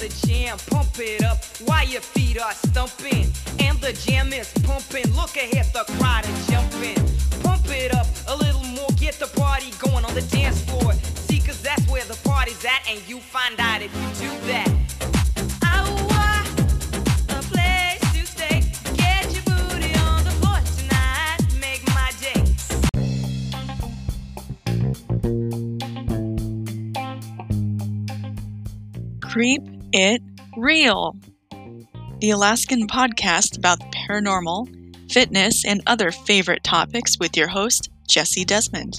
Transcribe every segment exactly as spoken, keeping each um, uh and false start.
the jam, pump it up while your feet are stumping. And the jam is pumping, look ahead, the crowd is jumping. Pump it up a little more, get the party going on the dance floor. See, cause that's where the party's at, and you find out if you do that. Creep It Real, the Alaskan podcast about the paranormal, fitness, and other favorite topics with your host, Jesse Desmond.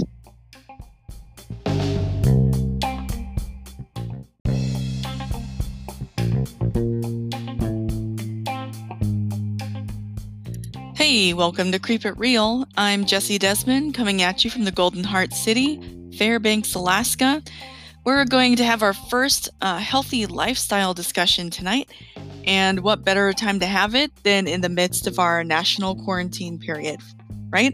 Hey, welcome to Creep It Real. I'm Jesse Desmond, coming at you from the Golden Heart City, Fairbanks, Alaska. We're going to have our first uh, healthy lifestyle discussion tonight, and what better time to have it than in the midst of our national quarantine period, right?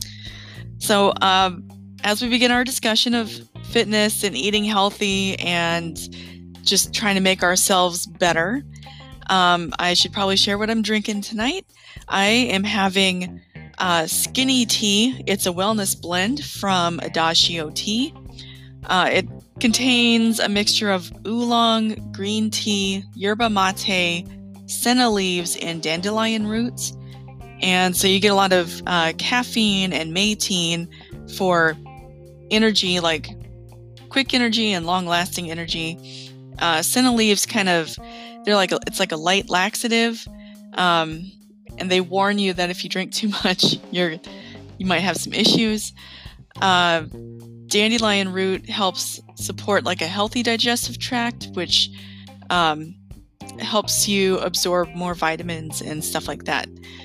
So um, as we begin our discussion of fitness and eating healthy and just trying to make ourselves better, um, I should probably share what I'm drinking tonight. I am having uh, Skinny Tea. It's a wellness blend from Adagio Tea. Uh, it contains a mixture of oolong, green tea, yerba mate, senna leaves, and dandelion roots. And so you get a lot of uh, caffeine and maitine for energy, like quick energy and long-lasting energy. Uh, senna leaves kind of, they're like, a, it's like a light laxative. Um, and they warn you that if you drink too much, you're, you might have some issues. Uh, Dandelion root helps support like a healthy digestive tract, which um, helps you absorb more vitamins and stuff like that.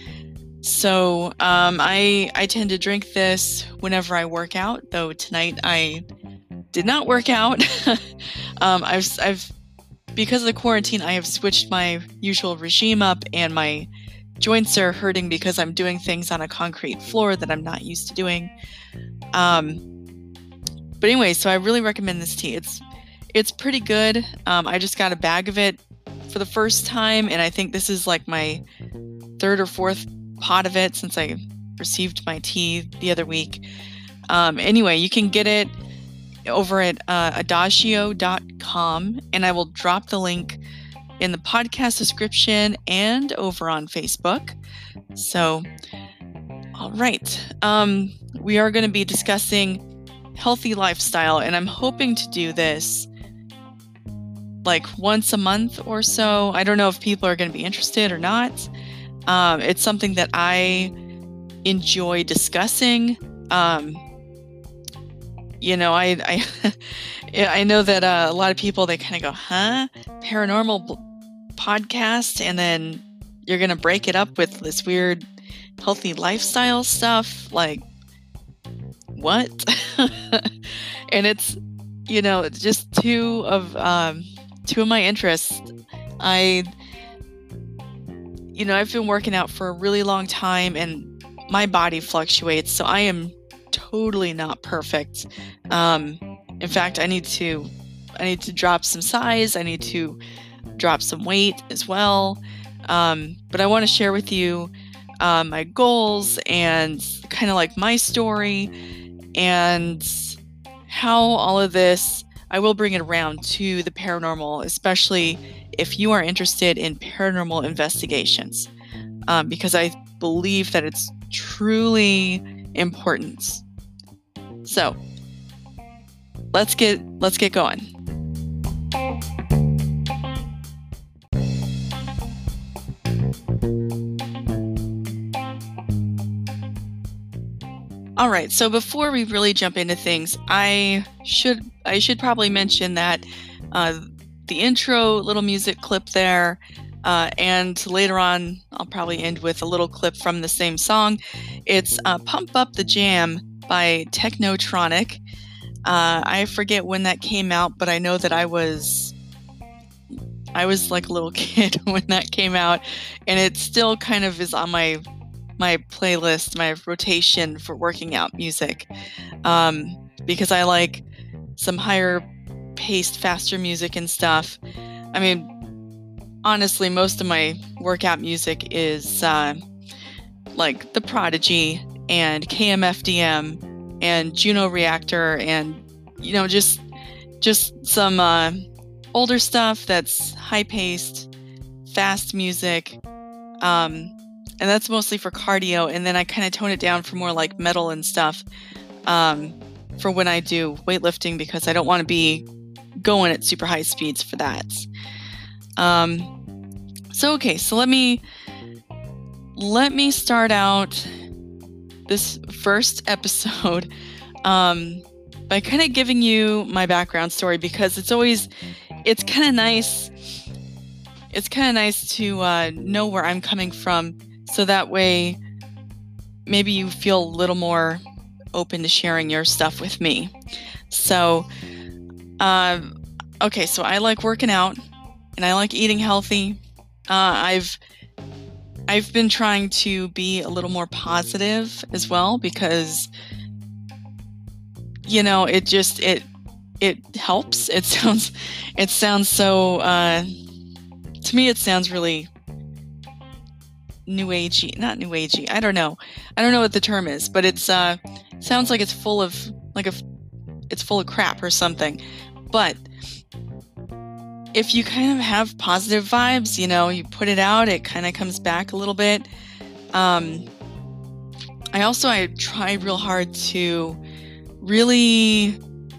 So um, I I tend to drink this whenever I work out, though tonight I did not work out. um, I've I've because of the quarantine, I have switched my usual regime up, and my joints are hurting because I'm doing things on a concrete floor that I'm not used to doing. Um, But anyway, so I really recommend this tea. It's it's pretty good. Um, I just got a bag of it for the first time, and I think this is like my third or fourth pot of it since I received my tea the other week. Um, anyway, you can get it over at uh, adagio dot com, and I will drop the link in the podcast description and over on Facebook. So, all right. Um, we are going to be discussing healthy lifestyle, and I'm hoping to do this like once a month or so. I don't know if people are going to be interested or not. Um, it's something that I enjoy discussing. Um, you know, I I, I know that uh, a lot of people, they kind of go, huh? Paranormal b- podcast, and then you're going to break it up with this weird healthy lifestyle stuff. Like, what? And it's, you know, just two of um two of my interests. I you know, I've been working out for a really long time, and my body fluctuates, so I am totally not perfect. Um in fact, I need to I need to drop some size, I need to drop some weight as well. Um but I want to share with you uh, my goals and kind of like my story, and how all of this, I will bring it around to the paranormal, especially if you are interested in paranormal investigations, um, because I believe that it's truly important. So let's get let's get going. All right, so before we really jump into things, I should I should probably mention that uh, the intro little music clip there, uh, and later on I'll probably end with a little clip from the same song. It's uh, "Pump Up the Jam" by Technotronic. Uh, I forget when that came out, but I know that I was I was like a little kid when that came out, and it still kind of is on my my playlist, my rotation for working out music, um, because I like some higher paced, faster music and stuff. I mean, honestly, most of my workout music is uh, like The Prodigy and K M F D M and Juno Reactor, and you know, just just some uh, older stuff that's high-paced, fast music, um, and that's mostly for cardio. And then I kind of tone it down for more like metal and stuff um, for when I do weightlifting, because I don't want to be going at super high speeds for that. Um, so okay, so let me let me start out this first episode um, by kind of giving you my background story, because it's always it's kind of nice. It's kind of nice to uh, know where I'm coming from, so that way maybe you feel a little more open to sharing your stuff with me. So, uh, okay, so I like working out and I like eating healthy. Uh, I've I've been trying to be a little more positive as well, because you know, it just it it helps. It sounds it sounds so uh, to me it sounds really new agey, not new agey. I don't know. I don't know what the term is, but it's uh sounds like it's full of like a it's full of crap or something. But if you kind of have positive vibes, you know, you put it out, it kind of comes back a little bit. Um, I also, I try real hard to really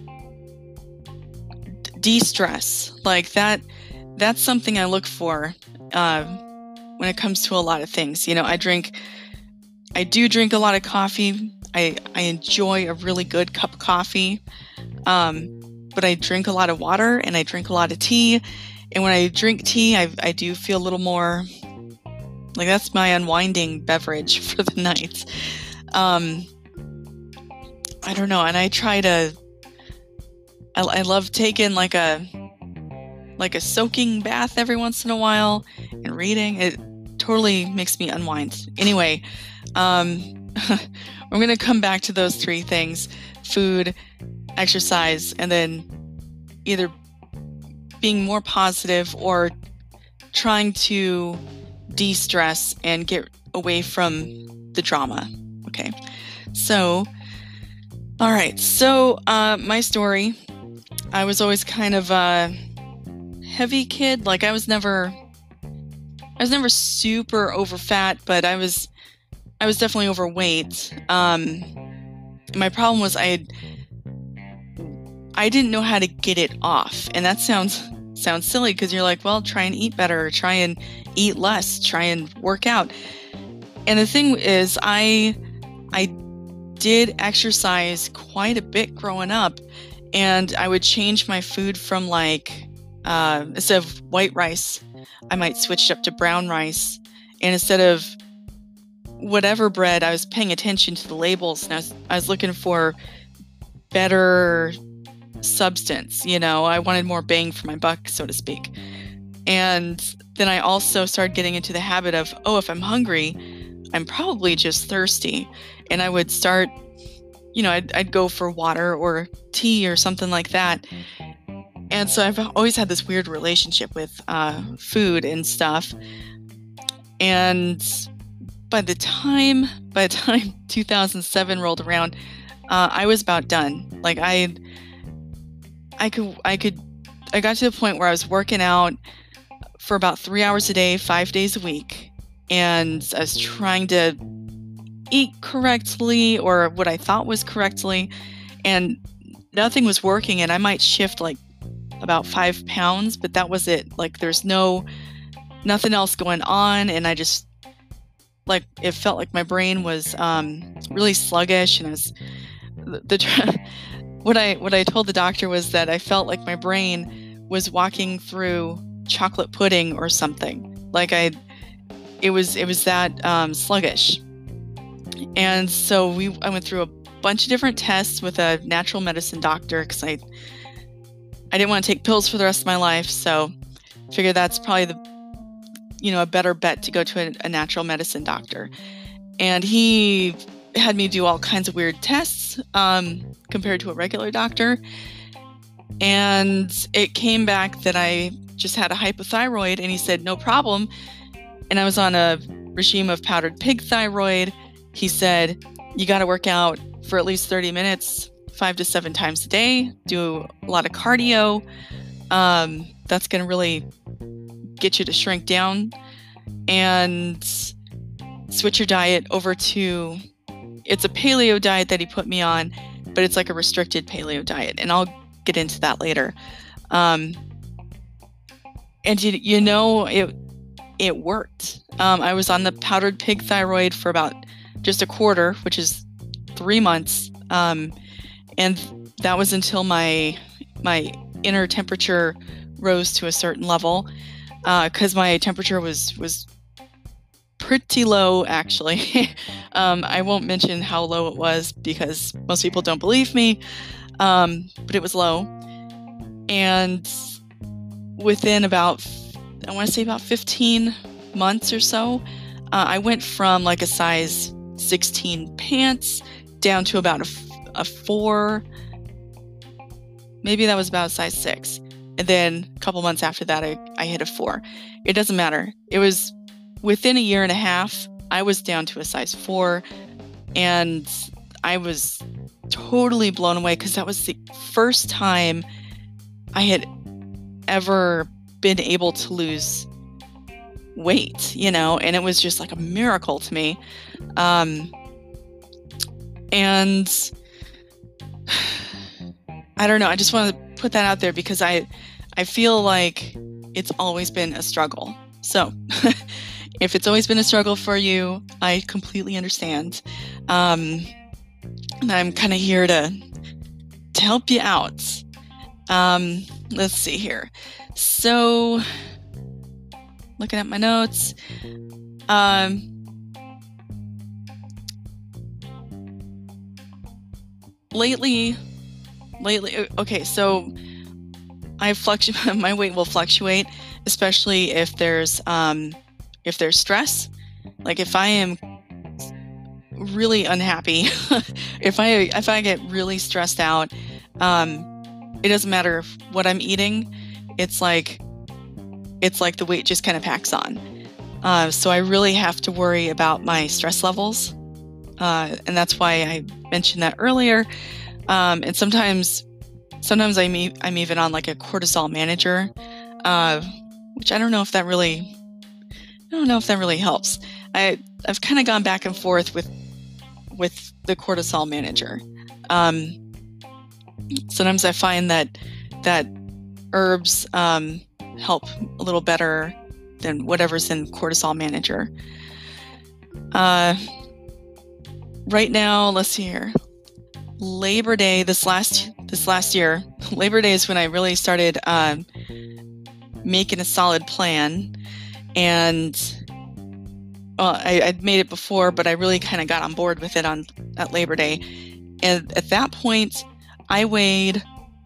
de-stress. Like that, that's something I look for uh, when it comes to a lot of things. You know, I drink, I do drink a lot of coffee. I, I enjoy a really good cup of coffee. Um, but I drink a lot of water and I drink a lot of tea. And when I drink tea, I, I do feel a little more like that's my unwinding beverage for the night. Um, I don't know. And I try to, I, I love taking like a, like a soaking bath every once in a while and reading. It totally makes me unwind. Anyway, um, I'm going to come back to those three things: food, exercise, and then either being more positive or trying to de-stress and get away from the drama. Okay. So, all right. So, uh, my story, I was always kind of a heavy kid. Like I was never, I was never super over fat, but I was, I was definitely overweight. Um, my problem was I had, I didn't know how to get it off. And that sounds sounds silly, because you're like, well, try and eat better, try and eat less, try and work out. And the thing is, I I did exercise quite a bit growing up, and I would change my food from like uh, instead of white rice, I might switch it up to brown rice. And instead of whatever bread, I was paying attention to the labels, and I was I was looking for better substance. You know, I wanted more bang for my buck, so to speak. And then I also started getting into the habit of, oh, if I'm hungry, I'm probably just thirsty. And I would start, you know, I'd, I'd go for water or tea or something like that. And so I've always had this weird relationship with uh, food and stuff. And by the time, by the time two thousand seven rolled around, uh, I was about done. Like I I could, I could, I got to the point where I was working out for about three hours a day, five days a week. And I was trying to eat correctly, or what I thought was correctly, and nothing was working. And I might shift like about five pounds, but that was it. Like there's no, nothing else going on. And I just, like, it felt like my brain was um, really sluggish. And I was, the, the What I what I told the doctor was that I felt like my brain was walking through chocolate pudding or something. Like I, it was it was that um, sluggish. And so we I went through a bunch of different tests with a natural medicine doctor, because I I didn't want to take pills for the rest of my life. So I figured that's probably the you know a better bet to go to a, a natural medicine doctor. And he had me do all kinds of weird tests um, compared to a regular doctor. And it came back that I just had a hypothyroid, and he said, no problem. And I was on a regime of powdered pig thyroid. He said, you got to work out for at least thirty minutes, five to seven times a day, do a lot of cardio. Um, that's going to really get you to shrink down, and switch your diet over to, it's a paleo diet that he put me on, but it's like a restricted paleo diet. And I'll get into that later. Um, and you, you know, it, it worked. Um, I was on the powdered pig thyroid for about just a quarter, which is three months. Um, and that was until my, my inner temperature rose to a certain level. Uh, cause my temperature was, was pretty low, actually. um, I won't mention how low it was because most people don't believe me. Um, but it was low. And within about, I want to say about fifteen months or so, uh, I went from like a size sixteen pants down to about a, a four. Maybe that was about a size six. And then a couple months after that, I, I hit a four. It doesn't matter. It was within a year and a half, I was down to a size four. And I was totally blown away because that was the first time I had ever been able to lose weight, you know, and it was just like a miracle to me. Um, and I don't know, I just want to put that out there because I, I feel like it's always been a struggle. So if it's always been a struggle for you, I completely understand. Um, and I'm kind of here to, to help you out. Um, let's see here. So looking at my notes, um, lately, lately, okay, so I fluctuate, my weight will fluctuate, especially if there's, um, if there's stress. Like if I am really unhappy, if I, if I get really stressed out, um, it doesn't matter what I'm eating. It's like, it's like the weight just kind of packs on. Uh, so I really have to worry about my stress levels. Uh, and that's why I mentioned that earlier. Um, and sometimes, sometimes I'm, e- I'm even on like a cortisol manager, uh, which I don't know if that really, I don't know if that really helps. I, I've kind of gone back and forth with, with the cortisol manager. Um, sometimes I find that, that herbs, um, help a little better than whatever's in cortisol manager. Uh, right now, let's see here. Labor Day, this last, this last year, Labor Day is when I really started, um, making a solid plan. And well, I, I'd made it before, but I really kind of got on board with it on at Labor Day. And at that point, I weighed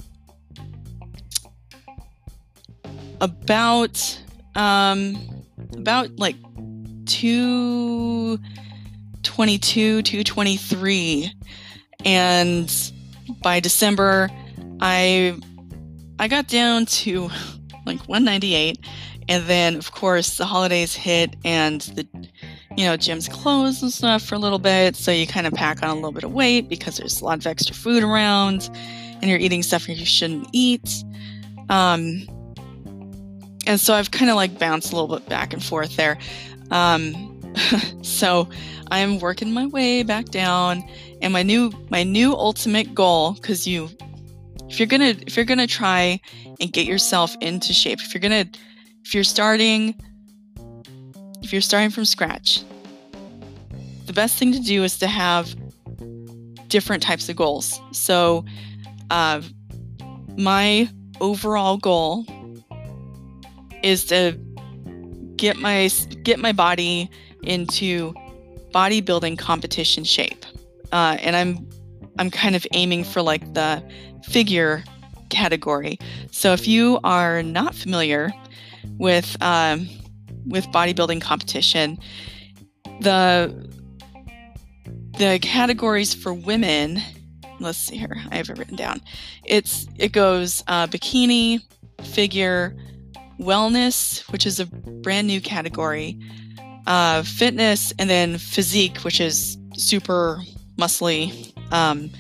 about, um, about like two twenty-two, two twenty-three. And by December, I, I got down to like one ninety-eight. And then of course the holidays hit and the, you know, gyms closed and stuff for a little bit. So you kind of pack on a little bit of weight because there's a lot of extra food around and you're eating stuff you shouldn't eat. Um, and so I've kind of like bounced a little bit back and forth there. Um, so I'm working my way back down, and my new, my new ultimate goal, cause you, if you're going to, if you're going to try and get yourself into shape, if you're going to, if you're starting, if you're starting from scratch, the best thing to do is to have different types of goals. So, uh, my overall goal is to get my get my body into bodybuilding competition shape, uh, and I'm I'm kind of aiming for like the figure category. So if you are not familiar with um, with bodybuilding competition, the the categories for women let's see here. I have it written down. It's it goes uh, bikini, figure, wellness, which is a brand new category, uh, fitness, and then physique, which is super muscly. Um,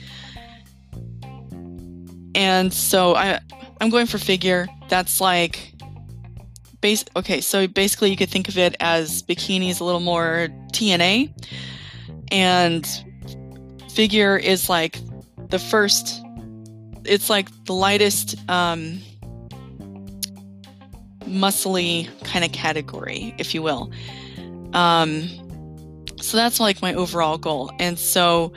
and so I I'm going for figure. That's like base. Okay, so basically you could think of it as bikini is a little more T N A, and figure is like the first. It's like the lightest, um, muscly kind of category, if you will. Um, so that's like my overall goal, and so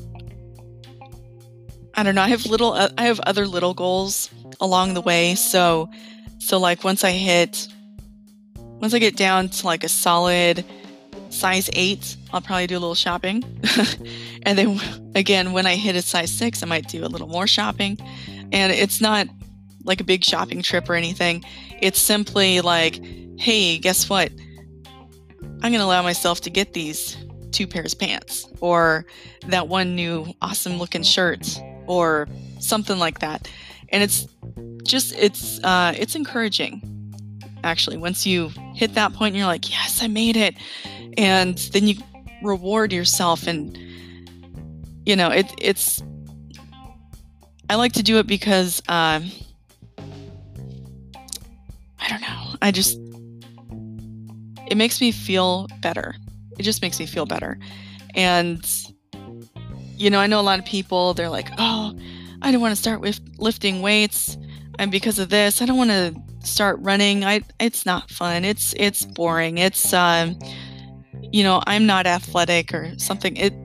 I don't know. I have little. Uh, I have other little goals along the way. So, so like once I hit, once I get down to like a solid size eight, I'll probably do a little shopping. And then again, when I hit a size six, I might do a little more shopping. And it's not like a big shopping trip or anything. It's simply like, hey, guess what? I'm going to allow myself to get these two pairs of pants, or that one new awesome looking shirt, or something like that. And it's just, it's, uh, it's encouraging. Actually, once you hit that point and you're like, yes, I made it. And then you reward yourself, and, you know, it, it's, I like to do it because, um, I don't know. I just, it makes me feel better. It just makes me feel better. And, you know, I know a lot of people, they're like, oh, I don't want to start with lifting weights. And because of this, I don't want to start running. I, it's not fun. It's, it's boring. It's, um, you know, I'm not athletic or something. It,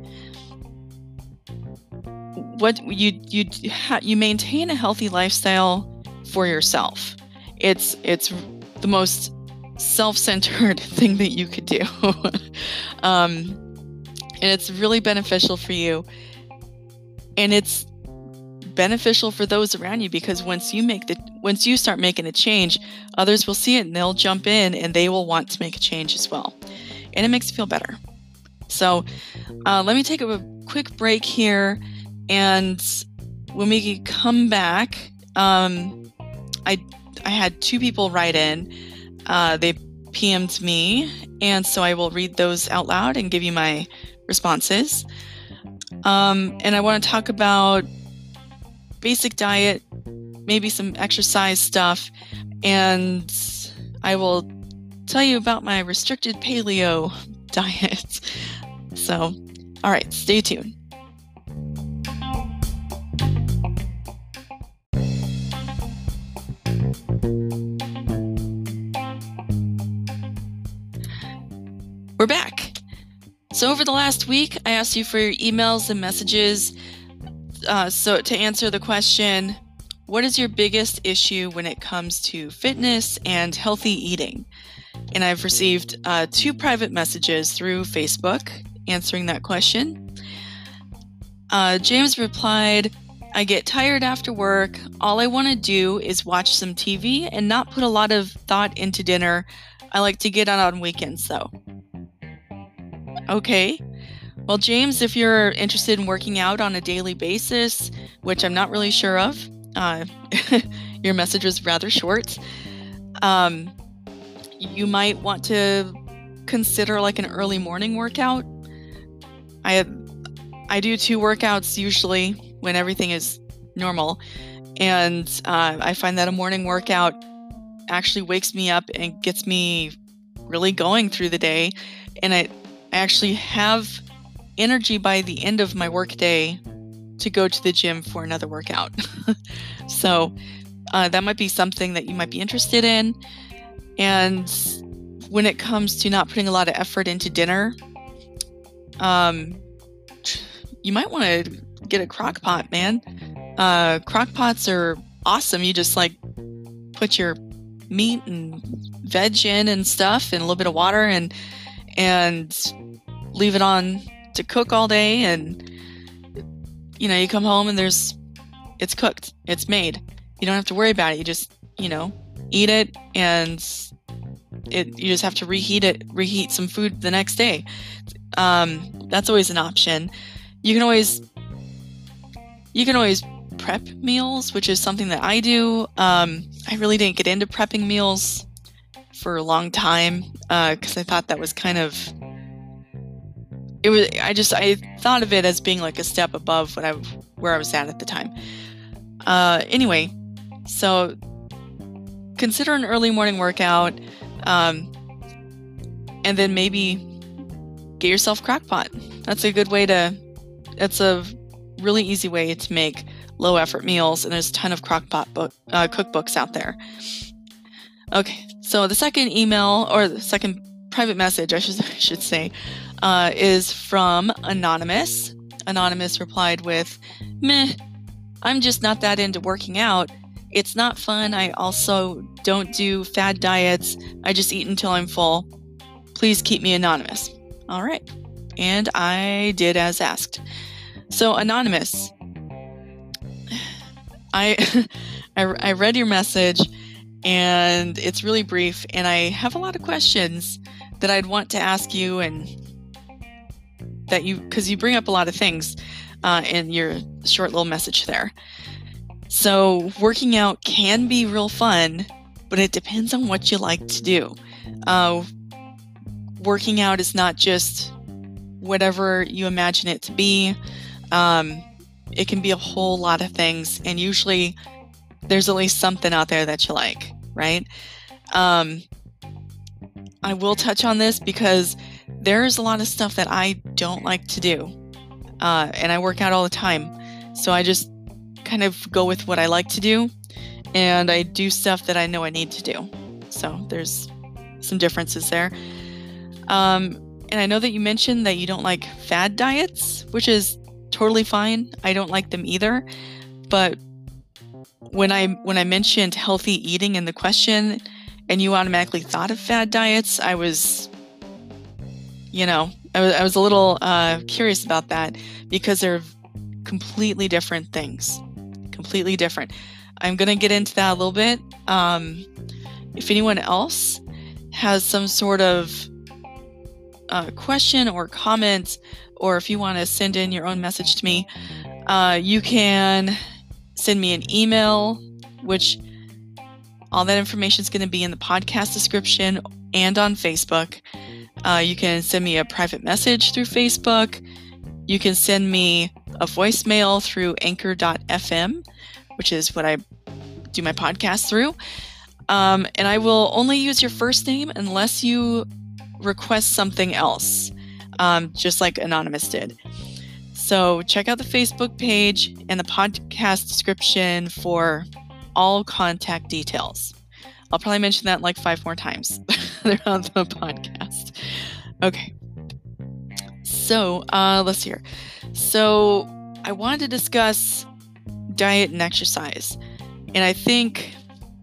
what you, you, you maintain a healthy lifestyle for yourself. It's, it's the most self-centered thing that you could do. um, and it's really beneficial for you. And it's beneficial for those around you, because once you make the, once you start making a change, others will see it and they'll jump in and they will want to make a change as well. And it makes you feel better. So uh, let me take a quick break here. And when we come back, um, I, I had two people write in. Uh, they P M'd me, and so I will read those out loud and give you my responses. Um, and I want to talk about basic diet, maybe some exercise stuff, and I will tell you about my restricted paleo diet. So, all right, stay tuned. We're back. So over the last week, I asked you for your emails and messages. Uh, so to answer the question, what is your biggest issue when it comes to fitness and healthy eating? And I've received uh, two private messages through Facebook answering that question. Uh, James replied, I get tired after work. All I want to do is watch some T V and not put a lot of thought into dinner. I like to get out on weekends though. Okay. Well, James, if you're interested in working out on a daily basis, which I'm not really sure of, uh, your message was rather short. Um, you might want to consider like an early morning workout. I I do two workouts usually when everything is normal, and uh, I find that a morning workout actually wakes me up and gets me really going through the day, and I. I actually have energy by the end of my workday to go to the gym for another workout. So uh, that might be something that you might be interested in. And when it comes to not putting a lot of effort into dinner, um, you might want to get a crock pot, man. Uh, crock pots are awesome. You just like put your meat and veg in and stuff and a little bit of water and and leave it on to cook all day, and you know, you come home and there's it's cooked, it's made. You don't have to worry about it. You just, you know, eat it, and it you just have to reheat it reheat some food the next day. Um, that's always an option. You can always you can always prep meals, which is something that I do. Um, I really didn't get into prepping meals for a long time because uh, I thought that was kind of it was. I just I thought of it as being like a step above what I where I was at at the time. Uh, anyway, so consider an early morning workout, um, and then maybe get yourself Crock-Pot. That's a good way to. That's a really easy way to make low effort meals, and there's a ton of Crock-Pot book, uh, cookbooks out there. Okay, so the second email, or the second private message, I should, I should say, uh, is from Anonymous. Anonymous replied with, "Meh, I'm just not that into working out. It's not fun. I also don't do fad diets. I just eat until I'm full. Please keep me anonymous." All right, and I did as asked. So Anonymous, I, I, I read your message, and it's really brief, and I have a lot of questions that I'd want to ask you, and that you, because you bring up a lot of things uh, in your short little message there. So working out can be real fun, but it depends on what you like to do. Uh, working out is not just whatever you imagine it to be. Um, it can be a whole lot of things, and usually there's at least something out there that you like, right? Um, I will touch on this because there's a lot of stuff that I don't like to do, uh, and I work out all the time, so I just kind of go with what I like to do, and I do stuff that I know I need to do. So there's some differences there. Um, and I know that you mentioned that you don't like fad diets, which is totally fine. I don't like them either. But when I when I mentioned healthy eating in the question, and you automatically thought of fad diets, I was, you know, I was, I was a little uh, curious about that, because they're completely different things. Completely different. I'm going to get into that a little bit. Um, if anyone else has some sort of uh, question or comment, or if you want to send in your own message to me, uh, you can send me an email, which all that information is going to be in the podcast description and on Facebook. Uh, you can send me a private message through Facebook. You can send me a voicemail through anchor dot f m, which is what I do my podcast through. Um, and I will only use your first name unless you request something else, um, just like Anonymous did. So check out the Facebook page and the podcast description for all contact details. I'll probably mention that like five more times throughout the podcast. Okay. So uh, let's see here. So I wanted to discuss diet and exercise, and I think,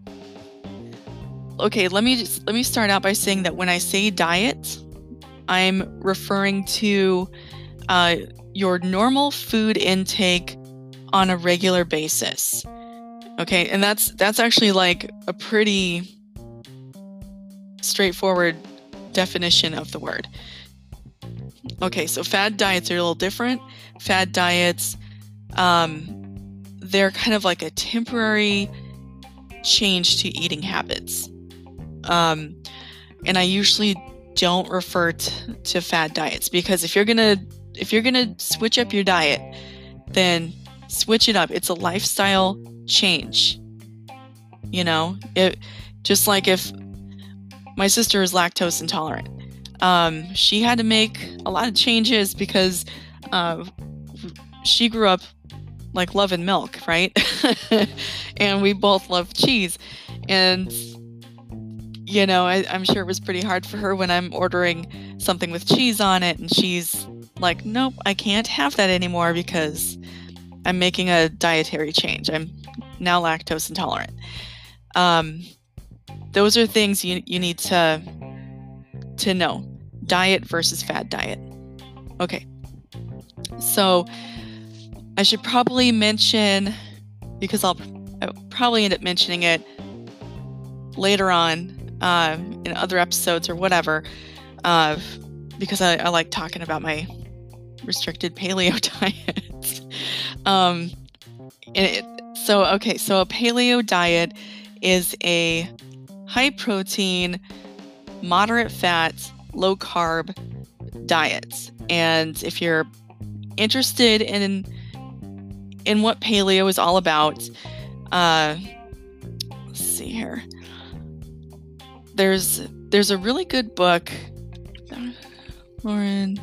okay, let me just let me start out by saying that when I say diet, I'm referring to uh, your normal food intake on a regular basis. Okay, and that's that's actually like a pretty straightforward definition of the word. Okay, so fad diets are a little different. Fad diets, um, they're kind of like a temporary change to eating habits. Um, and I usually don't refer to, to fad diets, because if you're gonna if you're gonna switch up your diet, then switch it up. It's a lifestyle change. You know, it just like if my sister is lactose intolerant. Um, she had to make a lot of changes because uh, she grew up like loving milk, right? And we both love cheese. And, you know, I, I'm sure it was pretty hard for her when I'm ordering something with cheese on it, and she's like, nope, I can't have that anymore because I'm making a dietary change. I'm now lactose intolerant. Um, those are things you you need to to know. Diet versus fad diet. Okay. So I should probably mention, because I'll, I'll probably end up mentioning it later on uh, in other episodes or whatever, uh, because I, I like talking about my restricted paleo diet. um, it, so, okay, so a paleo diet is a high protein, moderate fat, low carb diet. And if you're interested in in what paleo is all about, uh, let's see here. There's there's a really good book, Lauren.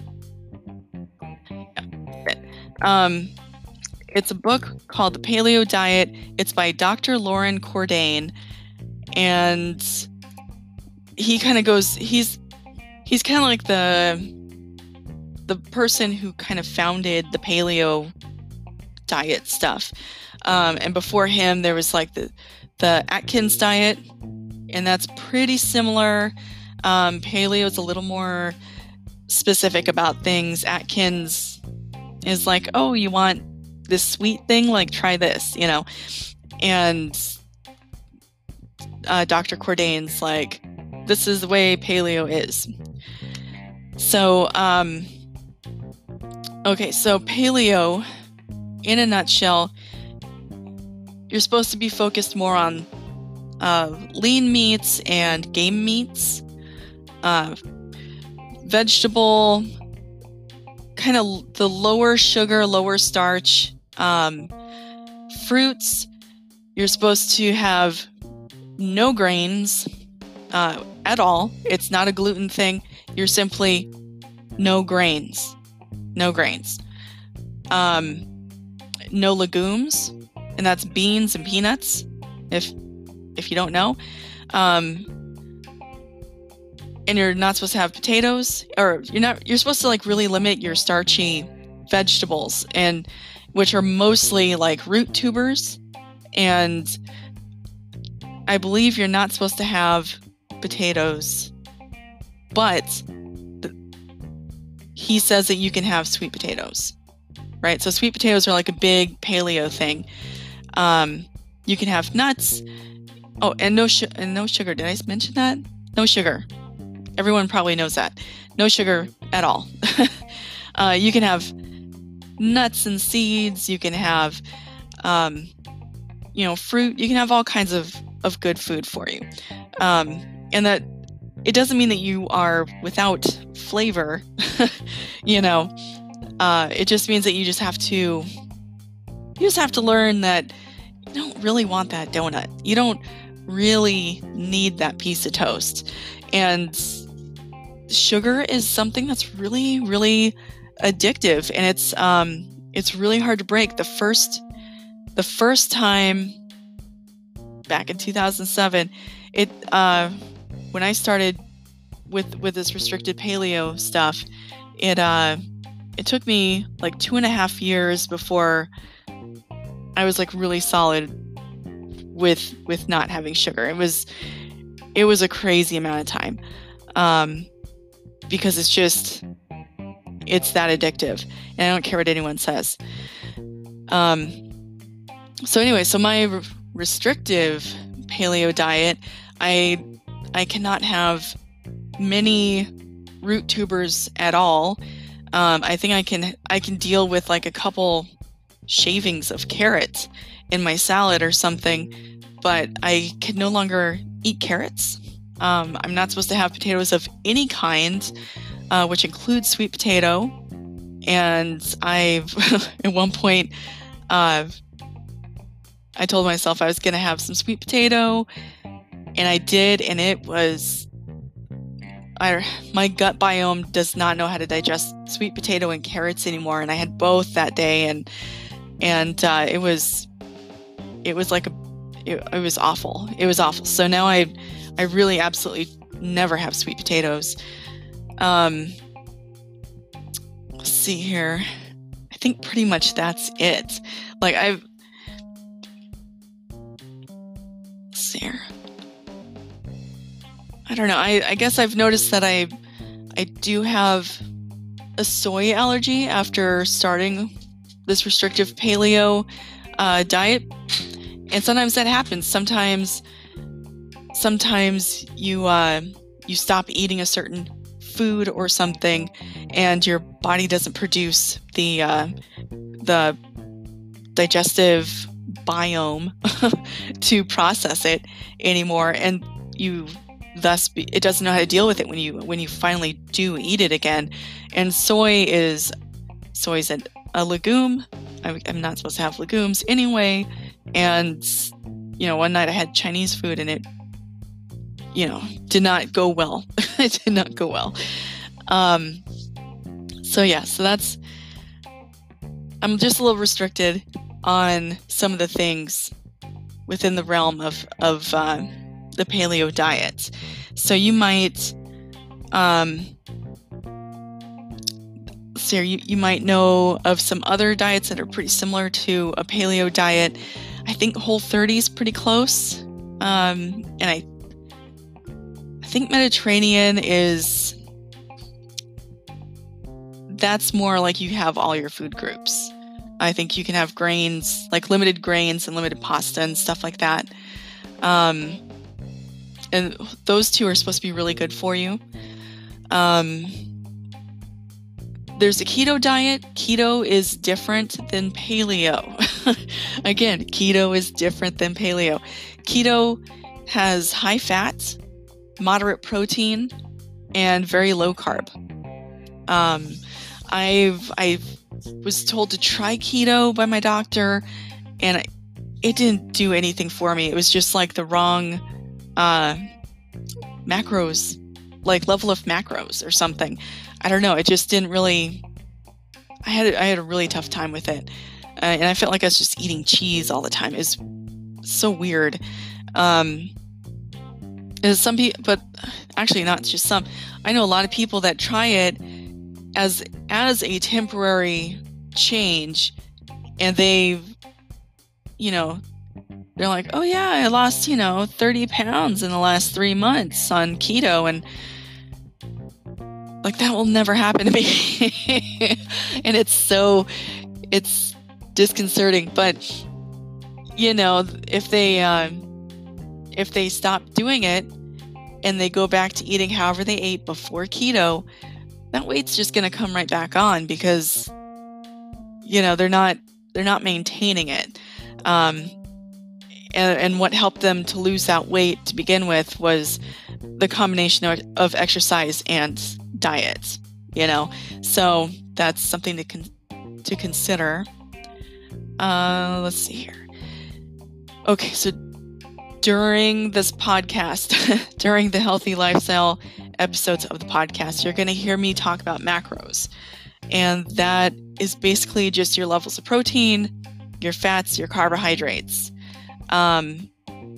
Um, it's a book called The Paleo Diet. It's by Doctor Loren Cordain, and he kind of goes. He's he's kind of like the the person who kind of founded the paleo diet stuff. Um, and before him, there was like the the Atkins diet, and that's pretty similar. Um, paleo is a little more specific about things. Atkins is like, oh, you want this sweet thing? Like, try this, you know? And uh, Doctor Cordain's like, this is the way paleo is. So, um, okay, so paleo, in a nutshell, you're supposed to be focused more on uh, lean meats and game meats, uh, vegetable, kind of the lower sugar, lower starch, um, fruits. You're supposed to have no grains uh, at all. It's not a gluten thing. You're simply no grains, no grains. Um, no legumes, and that's beans and peanuts, if if you don't know. Um, and you're not supposed to have potatoes, or you're not. You're supposed to like really limit your starchy vegetables, and which are mostly like root tubers. And I believe you're not supposed to have potatoes, but th- he says that you can have sweet potatoes. Right, so sweet potatoes are like a big paleo thing. Um, you can have nuts. Oh, and no su- and no sugar. Did I mention that? No sugar. Everyone probably knows that. No sugar at all. uh, you can have nuts and seeds. You can have, um, you know, fruit. You can have all kinds of, of good food for you. Um, and that it doesn't mean that you are without flavor, you know. Uh, it just means that you just have to, you just have to learn that you don't really want that donut. You don't really need that piece of toast. And sugar is something that's really, really addictive, and it's um, it's really hard to break. The first, the first time back in two thousand seven, it uh, when I started with with this restricted paleo stuff, it uh. It took me like two and a half years before I was like really solid with with not having sugar. It was it was a crazy amount of time, um, because it's just it's that addictive, and I don't care what anyone says. Um, so anyway, so my re- restrictive paleo diet, I I cannot have many root tubers at all. Um, I think I can I can deal with like a couple shavings of carrot in my salad or something, but I can no longer eat carrots. Um, I'm not supposed to have potatoes of any kind, uh, which includes sweet potato. And I've at one point, uh, I told myself I was going to have some sweet potato, and I did, and it was. I, my gut biome does not know how to digest sweet potato and carrots anymore, and I had both that day, and and uh, it was it was like a it, it was awful. It was awful. So now I I really absolutely never have sweet potatoes. Um, let's see here. I think pretty much that's it. Like I've let's see here. I don't know. I, I guess I've noticed that I I do have a soy allergy after starting this restrictive paleo uh, diet, and sometimes that happens. Sometimes, sometimes you uh, you stop eating a certain food or something, and your body doesn't produce the uh, the digestive biome to process it anymore, and you thus be, it doesn't know how to deal with it when you when you finally do eat it again. And soy is soy is a, a legume. I, I'm not supposed to have legumes anyway. And you know, one night I had Chinese food and it, you know, did not go well. It did not go well. Um, so yeah, so that's, I'm just a little restricted on some of the things within the realm of, of, uh, the paleo diet. So you might, um, so you, you might know of some other diets that are pretty similar to a paleo diet. I think Whole thirty is pretty close. Um, and I, I think Mediterranean is, that's more like you have all your food groups. I think you can have grains, like limited grains and limited pasta and stuff like that. Um, and those two are supposed to be really good for you. Um, there's a keto diet. Keto is different than paleo. Again, keto is different than paleo. Keto has high fat, moderate protein, and very low carb. Um, I've I was told to try keto by my doctor, and it didn't do anything for me. It was just like the wrong uh, macros, like level of macros or something. I don't know. It just didn't really. I had I had a really tough time with it, uh, and I felt like I was just eating cheese all the time. It's so weird. Um, some people, but actually not just some. I know a lot of people that try it as as a temporary change, and they, you know, they're like, oh yeah, I lost, you know, thirty pounds in the last three months on keto, and like that will never happen to me. And it's so, it's disconcerting. But you know, if they um, if they stop doing it and they go back to eating however they ate before keto, that weight's just going to come right back on because, you know, they're not they're not maintaining it. Um, and, and what helped them to lose that weight to begin with was the combination of, of exercise and diet. You know, so that's something to con- to consider. Uh, let's see here. Okay, so during this podcast, during the healthy lifestyle episodes of the podcast, you're going to hear me talk about macros. And that is basically just your levels of protein, your fats, your carbohydrates. Um,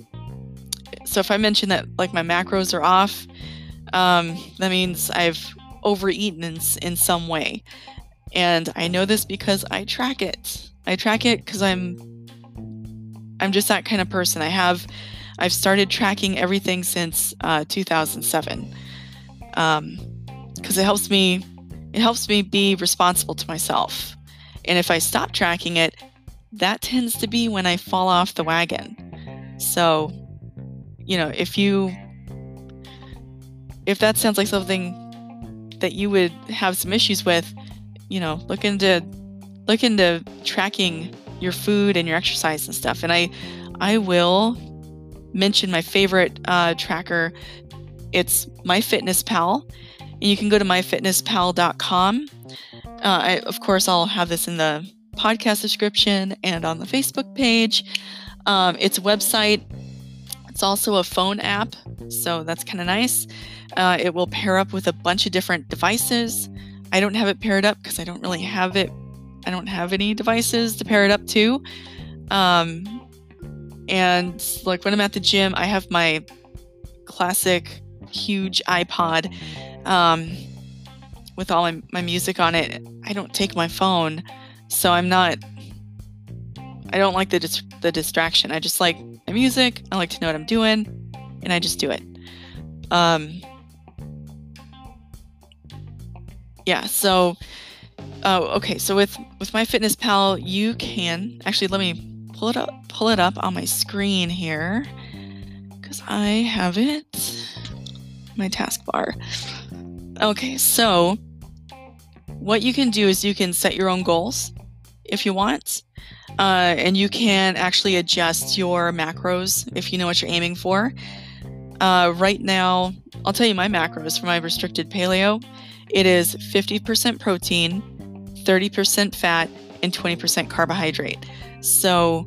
so if I mention that like my macros are off, um, that means I've overeaten in, in some way. And I know this because I track it. I track it because I'm I'm just that kind of person. I have I've started tracking everything since uh, two thousand seven. Um, because it helps me, it helps me be responsible to myself. And if I stop tracking it, that tends to be when I fall off the wagon. So, you know, if you, if that sounds like something that you would have some issues with, you know, look into, look into tracking your food and your exercise and stuff. And I, I will mention my favorite uh, tracker. It's MyFitnessPal, and you can go to my fitness pal dot com. Uh, I, of course, I'll have this in the podcast description and on the Facebook page. Um, it's a website. It's also a phone app, so that's kind of nice. Uh, it will pair up with a bunch of different devices. I don't have it paired up because I don't really have it. I don't have any devices to pair it up to. Um, and like when I'm at the gym, I have my classic huge iPod um, with all my, my music on it. I don't take my phone, so I'm not, I don't like the dis- the distraction. I just like my music. I like to know what I'm doing, and I just do it. Um, yeah, so, oh, okay, so with, with MyFitnessPal, you can, actually, let me pull it up, pull it up on my screen here, because I have it, my taskbar. Okay, so what you can do is you can set your own goals if you want. Uh, and you can actually adjust your macros if you know what you're aiming for. Uh, right now, I'll tell you my macros for my restricted paleo. It is fifty percent protein, thirty percent fat, and twenty percent carbohydrate. So,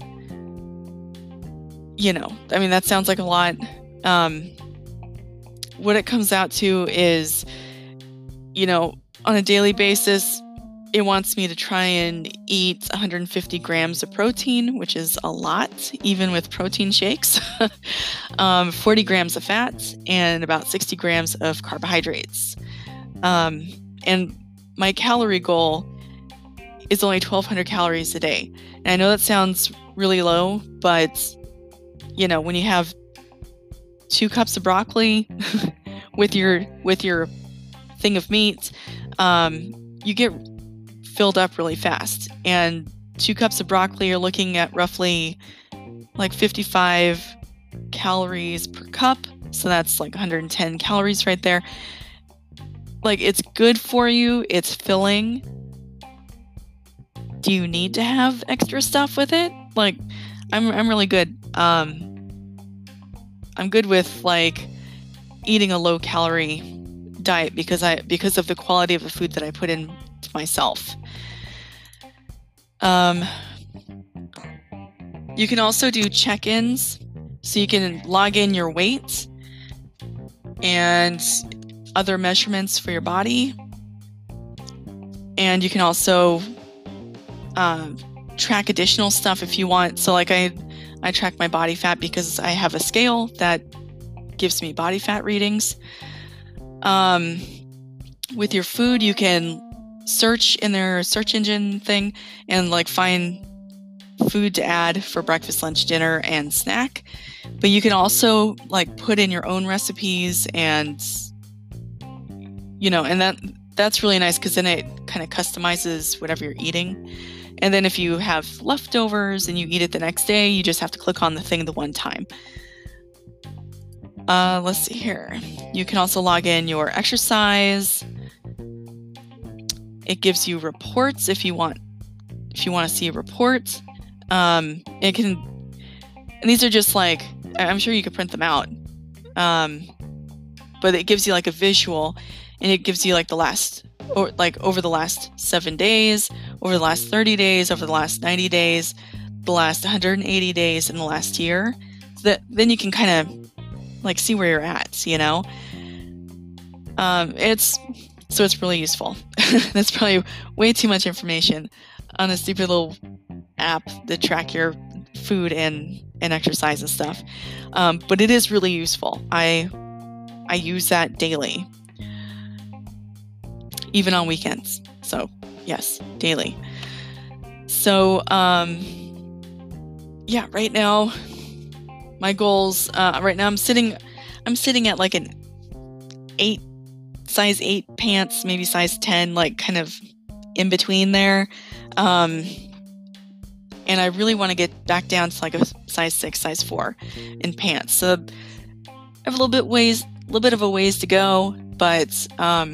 you know, I mean, that sounds like a lot. Um, what it comes out to is, you know, on a daily basis, it wants me to try and eat one hundred fifty grams of protein, which is a lot, even with protein shakes, um, forty grams of fat, and about sixty grams of carbohydrates. Um, and my calorie goal is only twelve hundred calories a day. And I know that sounds really low, but, you know, when you have two cups of broccoli with your with your thing of meat, um, you get filled up really fast. And two cups of broccoli, you're looking at roughly like fifty-five calories per cup. So that's like one hundred ten calories right there. Like, it's good for you. It's filling. Do you need to have extra stuff with it? Like, I'm I'm really good. Um, I'm good with like eating a low calorie diet because I because of the quality of the food that I put in to myself. Um, you can also do check-ins, so you can log in your weight and other measurements for your body, and you can also uh, track additional stuff if you want. So, like I, I track my body fat because I have a scale that gives me body fat readings. Um, with your food, you can search in their search engine thing and like find food to add for breakfast, lunch, dinner, and snack. But you can also like put in your own recipes, and you know, and that that's really nice because then it kind of customizes whatever you're eating. And then if you have leftovers and you eat it the next day, you just have to click on the thing the one time. Uh, let's see here. You can also log in your exercise. It gives you reports if you want if you want to see a report. Um, it can, and these are just like, I'm sure you could print them out. Um, but it gives you like a visual, and it gives you like the last, or like over the last seven days, over the last thirty days, over the last ninety days, the last one hundred eighty days, in the last year. So that then you can kind of like see where you're at, you know? Um, it's, so it's really useful. That's probably way too much information on a stupid little app that track your food and, and exercise and stuff. Um, but it is really useful. I, I use that daily, even on weekends. So yes, daily. So, um, yeah, right now, my goals, uh, right now I'm sitting, I'm sitting at like an eight, size eight pants, maybe size ten, like kind of in between there. Um, and I really want to get back down to like a size six, size four in pants. So I have a little bit ways, a little bit of a ways to go, but, um,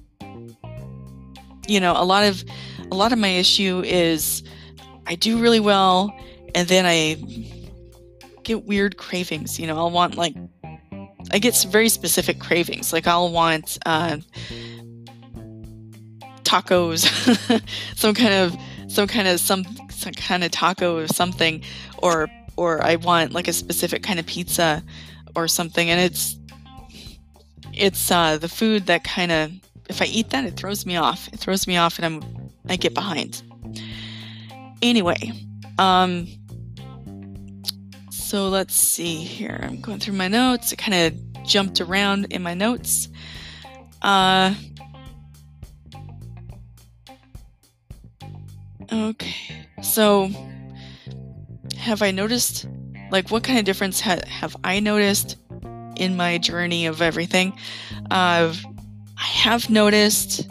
you know, a lot of, a lot of my issue is I do really well, and then I get weird cravings. You know, I'll want like, I get some very specific cravings. Like I'll want uh, tacos, some kind of, some kind of, some, some kind of taco or something, or, or I want like a specific kind of pizza or something. And it's, it's uh, the food that kind of, if I eat that, it throws me off. It throws me off, and I'm, I get behind. Anyway, um, so let's see here. I'm going through my notes. I kind of jumped around in my notes. Uh, okay. So have I noticed, like, what kind of difference ha- have I noticed in my journey of everything? Uh, I have noticed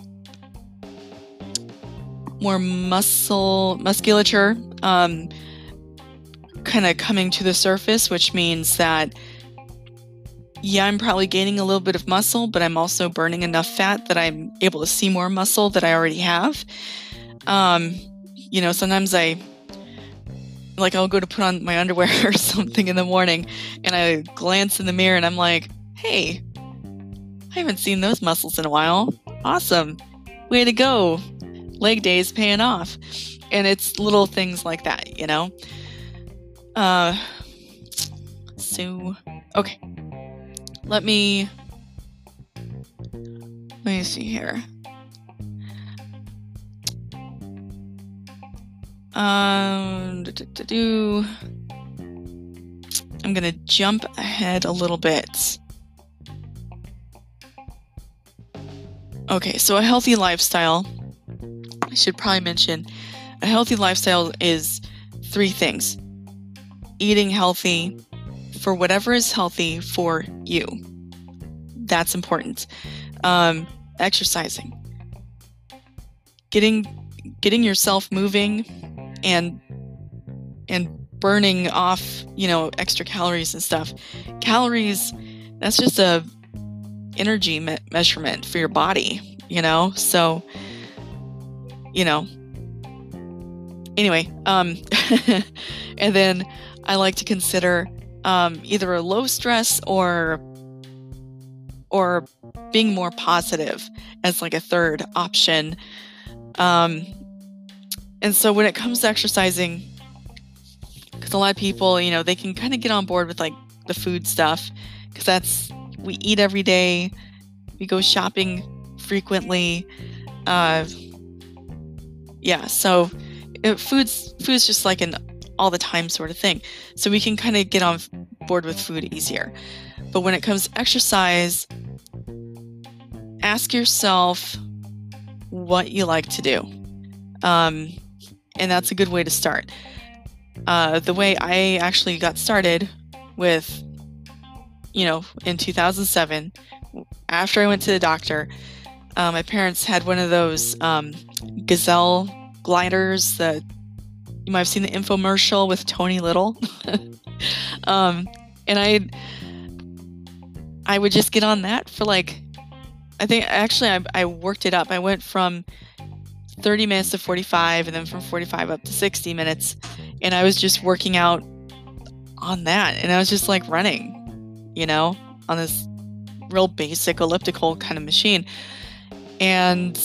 more muscle, musculature, um, kind of coming to the surface, which means that, yeah, I'm probably gaining a little bit of muscle, but I'm also burning enough fat that I'm able to see more muscle that I already have. Um, you know, sometimes I, like I'll go to put on my underwear or something in the morning, and I glance in the mirror and I'm like, hey, I haven't seen those muscles in a while. Awesome. Way to go. Leg day's paying off. And it's little things like that, you know? Uh, so, okay. Let me, let me see here. Um, do, do, do. I'm going to jump ahead a little bit. Okay, so a healthy lifestyle, I should probably mention, a healthy lifestyle is three things. Eating healthy for whatever is healthy for you. That's important. Um, exercising. Getting getting yourself moving and and burning off, you know, extra calories and stuff. Calories, that's just a energy me- measurement for your body, you know? So, you know, anyway, um, and then I like to consider, um, either a low stress or, or being more positive as like a third option. Um, and so when it comes to exercising, because a lot of people, you know, they can kind of get on board with like the food stuff, because that's, we eat every day, we go shopping frequently. Uh, yeah, so it, food's food's just like an all the time sort of thing. So we can kind of get on board with food easier. But when it comes to exercise, ask yourself what you like to do. Um, and that's a good way to start. Uh, the way I actually got started with, you know, in two thousand seven, after I went to the doctor, uh, my parents had one of those um, Gazelle gliders that you might have seen the infomercial with Tony Little. um, and I, I would just get on that for like, I think actually I, I worked it up. I went from thirty minutes to forty-five, and then from forty-five up to sixty minutes. And I was just working out on that. And I was just like running, you know, on this real basic elliptical kind of machine. And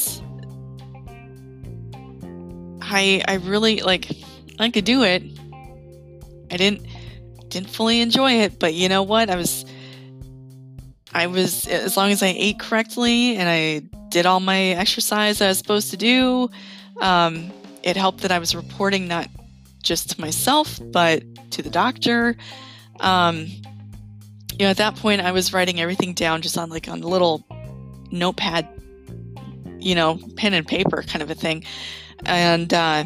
I I really like I could do it. I didn't didn't fully enjoy it, but you know what? I was I was as long as I ate correctly and I did all my exercise I was supposed to do, um, it helped that I was reporting not just to myself, but to the doctor. Um, you know, at that point I was writing everything down just on like on a little notepad, you know, pen and paper kind of a thing. And, uh,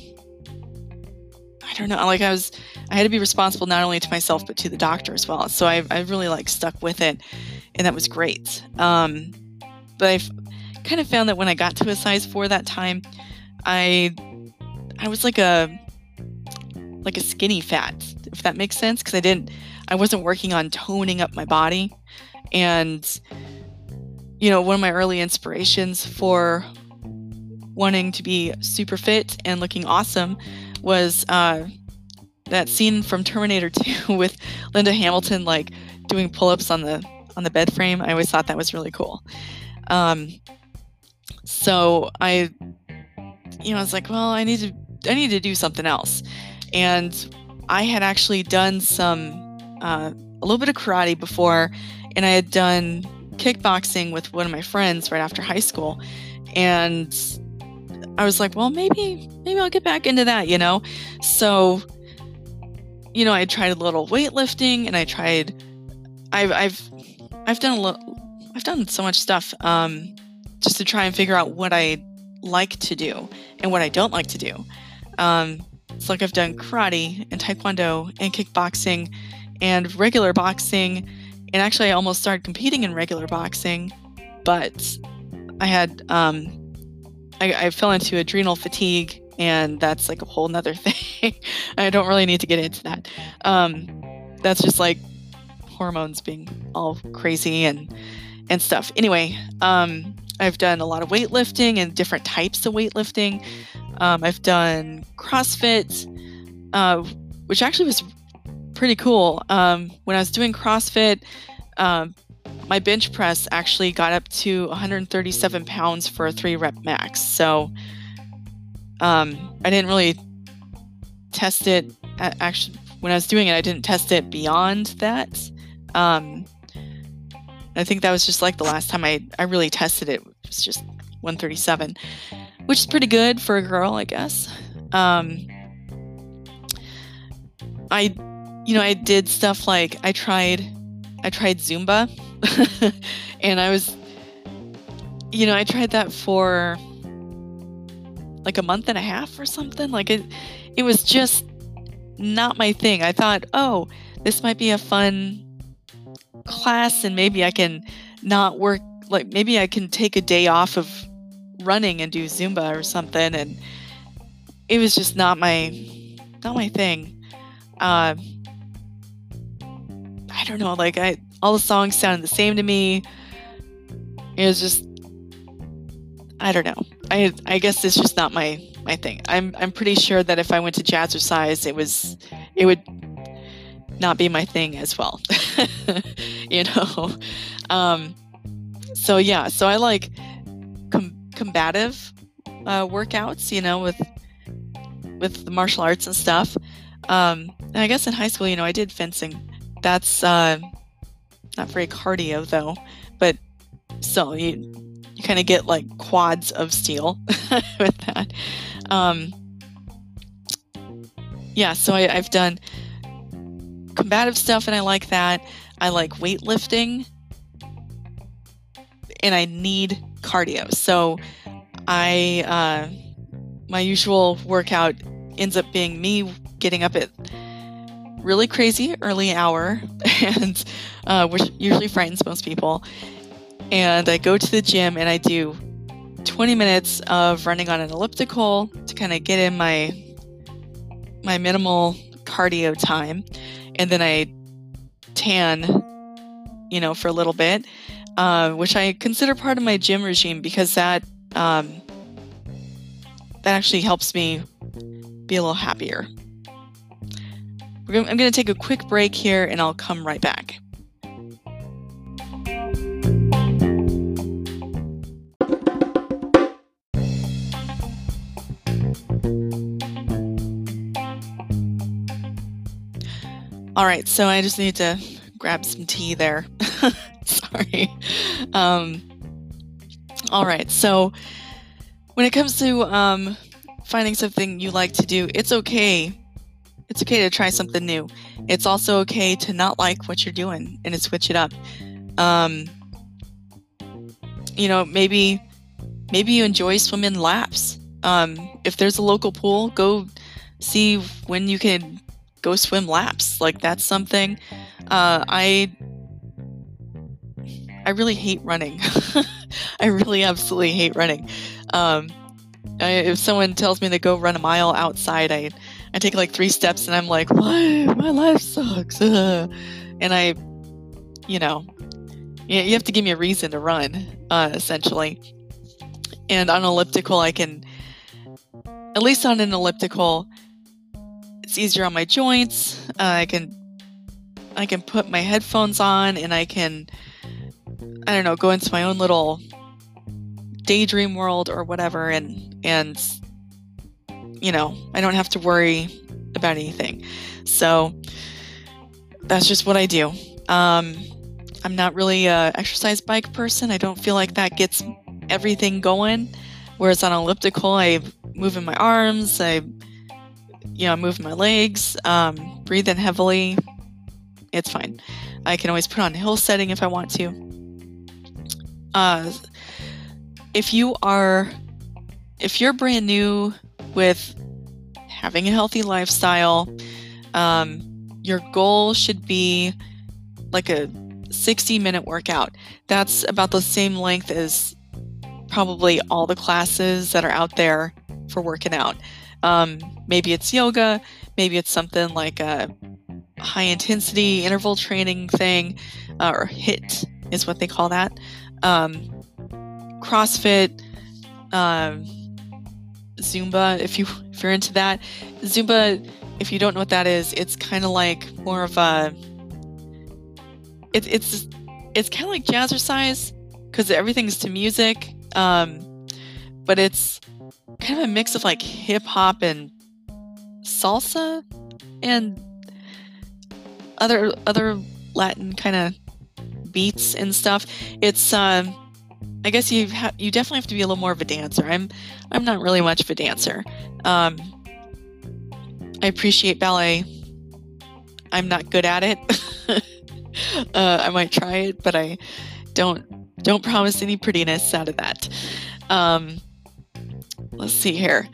I don't know, like I was, I had to be responsible not only to myself, but to the doctor as well. So I, I really like stuck with it, and that was great. Um, but I kind of found that when I got to a size four that time, I, I was like a, like a skinny fat, if that makes sense. Cause I didn't, I wasn't working on toning up my body. And, you know, one of my early inspirations for wanting to be super fit and looking awesome was uh, that scene from Terminator two with Linda Hamilton, like doing pull-ups on the on the bed frame. I always thought that was really cool. Um, so I, you know, I was like, well, I need to I need to do something else. And I had actually done some uh, a little bit of karate before, and I had done kickboxing with one of my friends right after high school, and I was like, well, maybe, maybe I'll get back into that, you know? So, you know, I tried a little weightlifting, and I tried, I've, I've, I've done a little, I've done so much stuff, um, just to try and figure out what I like to do and what I don't like to do. Um, it's like I've done karate and taekwondo and kickboxing and regular boxing. And actually I almost started competing in regular boxing, but I had, um, I, I fell into adrenal fatigue, and that's like a whole nother thing. I don't really need to get into that. Um, that's just like hormones being all crazy and and stuff. Anyway, um, I've done a lot of weightlifting and different types of weightlifting. Um, I've done CrossFit. uh, which actually was pretty cool. Um, when I was doing CrossFit, um, my bench press actually got up to one hundred thirty-seven pounds for a three rep max. So um, I didn't really test it. Actually, when I was doing it, I didn't test it beyond that. Um, I think that was just like the last time I, I really tested it. It was just one thirty-seven, which is pretty good for a girl, I guess. Um, I, you know, I did stuff like I tried, I tried Zumba, and I was, you know, I tried that for like a month and a half or something. Like it, it was just not my thing. I thought, oh, this might be a fun class, and maybe I can not work. Like maybe I can take a day off of running and do Zumba or something. And it was just not my, not my thing. Uh, I don't know. Like I, all the songs sounded the same to me. It was just, I don't know. I, I guess it's just not my, my thing. I'm, I'm pretty sure that if I went to Jazzercise, it was, it would not be my thing as well. You know? Um, so yeah, so I like com- combative, uh, workouts, you know, with, with the martial arts and stuff. Um, and I guess in high school, you know, I did fencing. That's, uh, not very cardio though, but still you, you kind of get like quads of steel with that. Um, yeah, so I, I've done combative stuff and I like that. I like weightlifting and I need cardio. So I, uh, my usual workout ends up being me getting up at really crazy early hour, and uh, which usually frightens most people. And I go to the gym and I do twenty minutes of running on an elliptical to kind of get in my my minimal cardio time, and then I tan, you know, for a little bit, uh, which I consider part of my gym regime because that um, that actually helps me be a little happier. We're gonna, I'm going to take a quick break here and I'll come right back. All right, so I just need to grab some tea there. Sorry. Um, all right, so when it comes to um, finding something you like to do, it's okay. It's okay to try something new. It's also okay to not like what you're doing and to switch it up. Um, you know, maybe maybe you enjoy swimming laps. Um, if there's a local pool, go see when you can go swim laps. Like that's something. Uh, I I really hate running. I really absolutely hate running. Um, I, if someone tells me to go run a mile outside, I I take like three steps and I'm like, why? My life sucks. Uh. And I, you know, you have to give me a reason to run, uh, essentially. And on an elliptical, I can, at least on an elliptical, it's easier on my joints. Uh, I can, I can put my headphones on and I can, I don't know, go into my own little daydream world or whatever. And, and, you know, I don't have to worry about anything. So that's just what I do. Um, I'm not really a exercise bike person. I don't feel like that gets everything going. Whereas on elliptical, I move in my arms, I, you know, move my legs, um, breathe in heavily. It's fine. I can always put on hill setting if I want to. Uh, if you are, if you're brand new with having a healthy lifestyle, um, your goal should be like a sixty minute workout. That's about the same length as probably all the classes that are out there for working out. Um, maybe it's yoga, maybe it's something like a high intensity interval training thing, uh, or HIIT is what they call that. Um, CrossFit, um, Zumba, if you if you're into that. Zumba if you don't know what that is, it's kind of like more of a, it, it's it's kind of like jazzercise because everything's to music, um, but it's kind of a mix of like hip hop and salsa and other other Latin kind of beats and stuff. It's um, I guess you ha- you definitely have to be a little more of a dancer. I'm I'm not really much of a dancer. Um, I appreciate ballet. I'm not good at it. uh, I might try it, but I don't don't promise any prettiness out of that. Um, let's see here.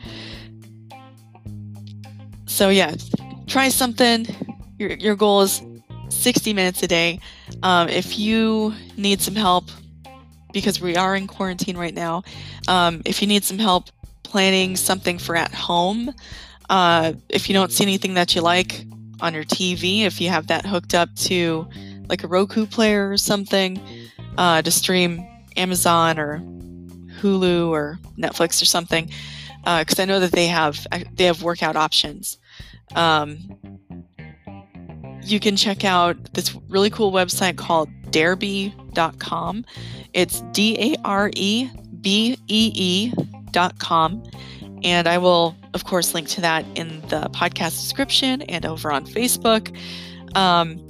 So yeah, try something. Your your goal is sixty minutes a day. Um, if you need some help, because we are in quarantine right now, um, if you need some help planning something for at home, uh, if you don't see anything that you like on your T V, if you have that hooked up to like a Roku player or something, uh, to stream Amazon or Hulu or Netflix or something, because uh, I know that they have they have workout options. Um, you can check out this really cool website called darebee dot com. It's D A R E B E E dot com. And I will, of course, link to that in the podcast description and over on Facebook. Um,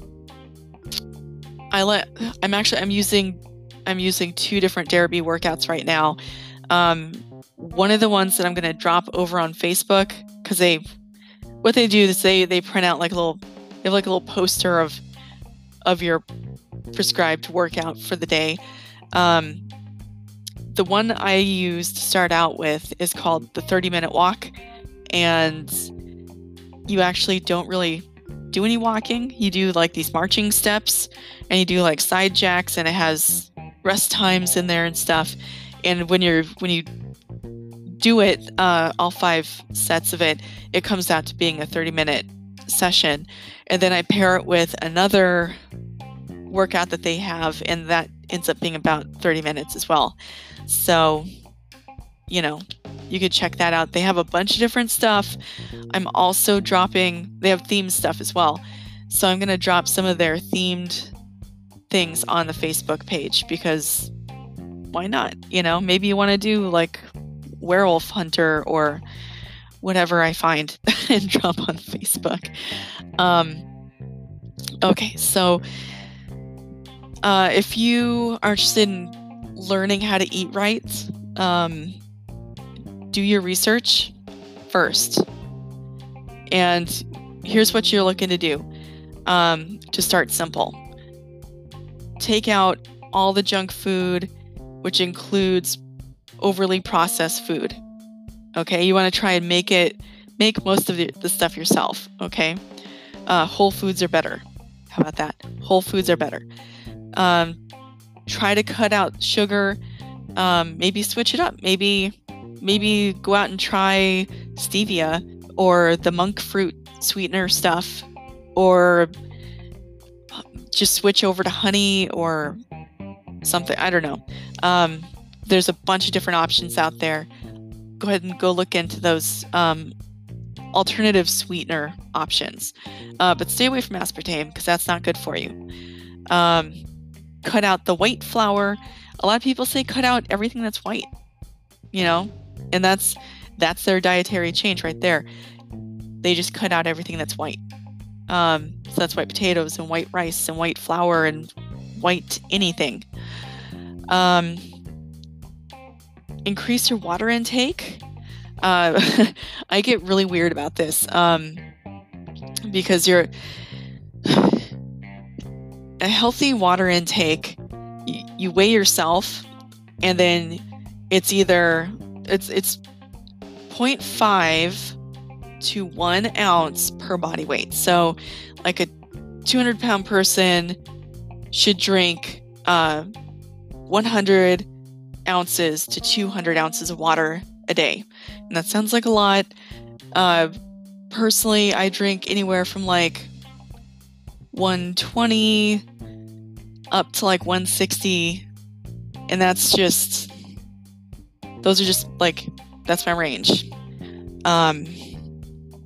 I let I'm actually I'm using I'm using two different Darebee workouts right now. Um, one of the ones that I'm going to drop over on Facebook, because they what they do is they they print out like a little they have like a little poster of of your prescribed workout for the day. Um, the one I use to start out with is called the thirty minute walk, and you actually don't really do any walking. You do like these marching steps, and you do like side jacks, and it has rest times in there and stuff. And when you're when you do it, uh, all five sets of it, it comes out to being a thirty minute session. And then I pair it with another workout that they have, and that ends up being about thirty minutes as well. So, you know, you could check that out. They have a bunch of different stuff. I'm also dropping, they have themed stuff as well. So I'm going to drop some of their themed things on the Facebook page, because why not? You know, maybe you want to do like werewolf hunter or whatever I find and drop on Facebook. Um, okay, so uh, if you are interested in learning how to eat right, um, do your research first. And here's what you're looking to do um, to start simple. Take out all the junk food, which includes overly processed food. Okay, you want to try and make it, make most of the, the stuff yourself. Okay, uh, whole foods are better. How about that? Whole foods are better. Um, try to cut out sugar. Um, maybe switch it up. Maybe, maybe go out and try stevia or the monk fruit sweetener stuff, or just switch over to honey or something. I don't know. Um, there's a bunch of different options out there. Go ahead and go look into those um, alternative sweetener options. Uh, but stay away from aspartame, because that's not good for you. Um, cut out the white flour. A lot of people say cut out everything that's white, you know, and that's that's their dietary change right there. They just cut out everything that's white. Um, so that's white potatoes and white rice and white flour and white anything. Um, increase your water intake. Uh, I get really weird about this um, because you're a healthy water intake. You, you weigh yourself, and then it's either it's it's zero point five to one ounce per body weight. So, like a two hundred pound person should drink uh, one hundred ounces to two hundred ounces of water a day. And that sounds like a lot. Uh, personally, I drink anywhere from like one twenty up to like one sixty. And that's just, those are just like, that's my range. Um,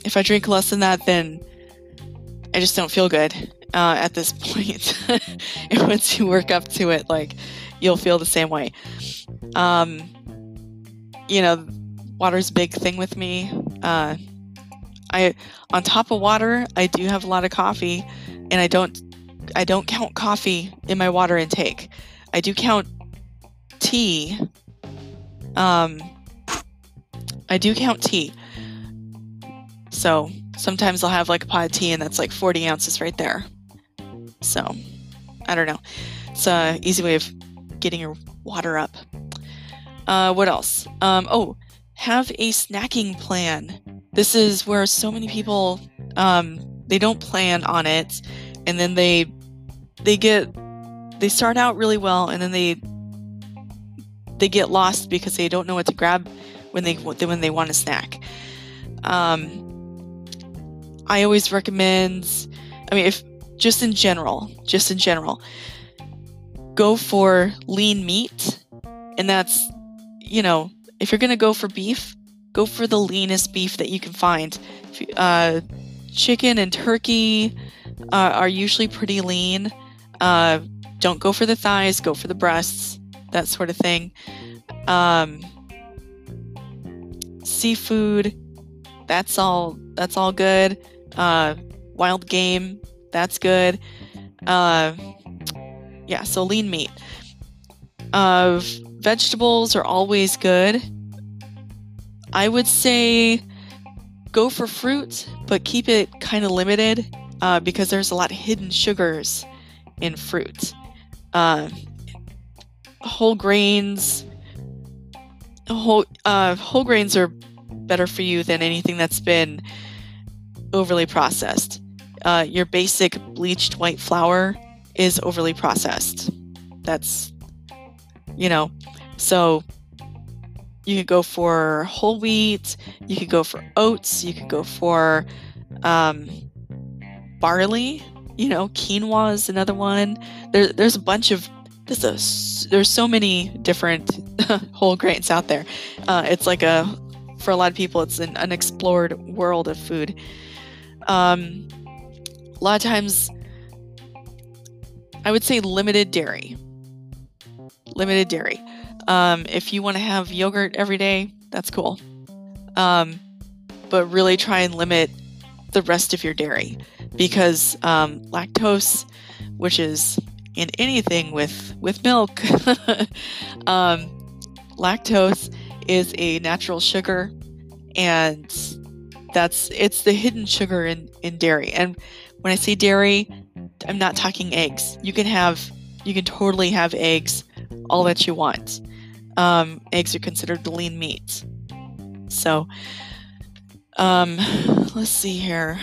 if I drink less than that, then I just don't feel good uh, at this point. And once you work up to it, like, you'll feel the same way. Um, you know, water's a big thing with me. Uh, I, on top of water, I do have a lot of coffee, and I don't, I don't count coffee in my water intake. I do count tea. Um, I do count tea. So sometimes I'll have like a pot of tea, and that's like forty ounces right there. So I don't know. It's an easy way of getting your water up. Uh, what else? Um, oh, have a snacking plan. This is where so many people, um, they don't plan on it, and then they they get they start out really well, and then they they get lost because they don't know what to grab when they when they want a snack. Um, I always recommend, I mean, if just in general, just in general, go for lean meat, and that's, you know, if you're gonna go for beef, go for the leanest beef that you can find. Uh, chicken and turkey uh, are usually pretty lean. Uh, don't go for the thighs, go for the breasts, that sort of thing. Um, seafood, that's all. That's all good. Uh, wild game, that's good. Uh, yeah, so lean meat. Uh, vegetables are always good. I would say go for fruit, but keep it kind of limited uh, because there's a lot of hidden sugars in fruit. Uh, whole grains, whole uh, whole grains are better for you than anything that's been overly processed. Uh, your basic bleached white flour is overly processed. That's, you know, so you could go for whole wheat, you could go for oats, you could go for um, barley, you know, quinoa is another one. There, there's a bunch of, there's, a, there's so many different whole grains out there. Uh, it's like a, for a lot of people, it's an unexplored world of food. Um, a lot of times, I would say limited dairy. Limited dairy. Um, if you want to have yogurt every day, that's cool. Um, but really try and limit the rest of your dairy, because um, lactose, which is in anything with with milk, um, lactose is a natural sugar, and that's it's the hidden sugar in, in dairy. And when I say dairy, I'm not talking eggs. You can have you can totally have eggs all that you want. Um, eggs are considered lean meat. So, um, let's see here.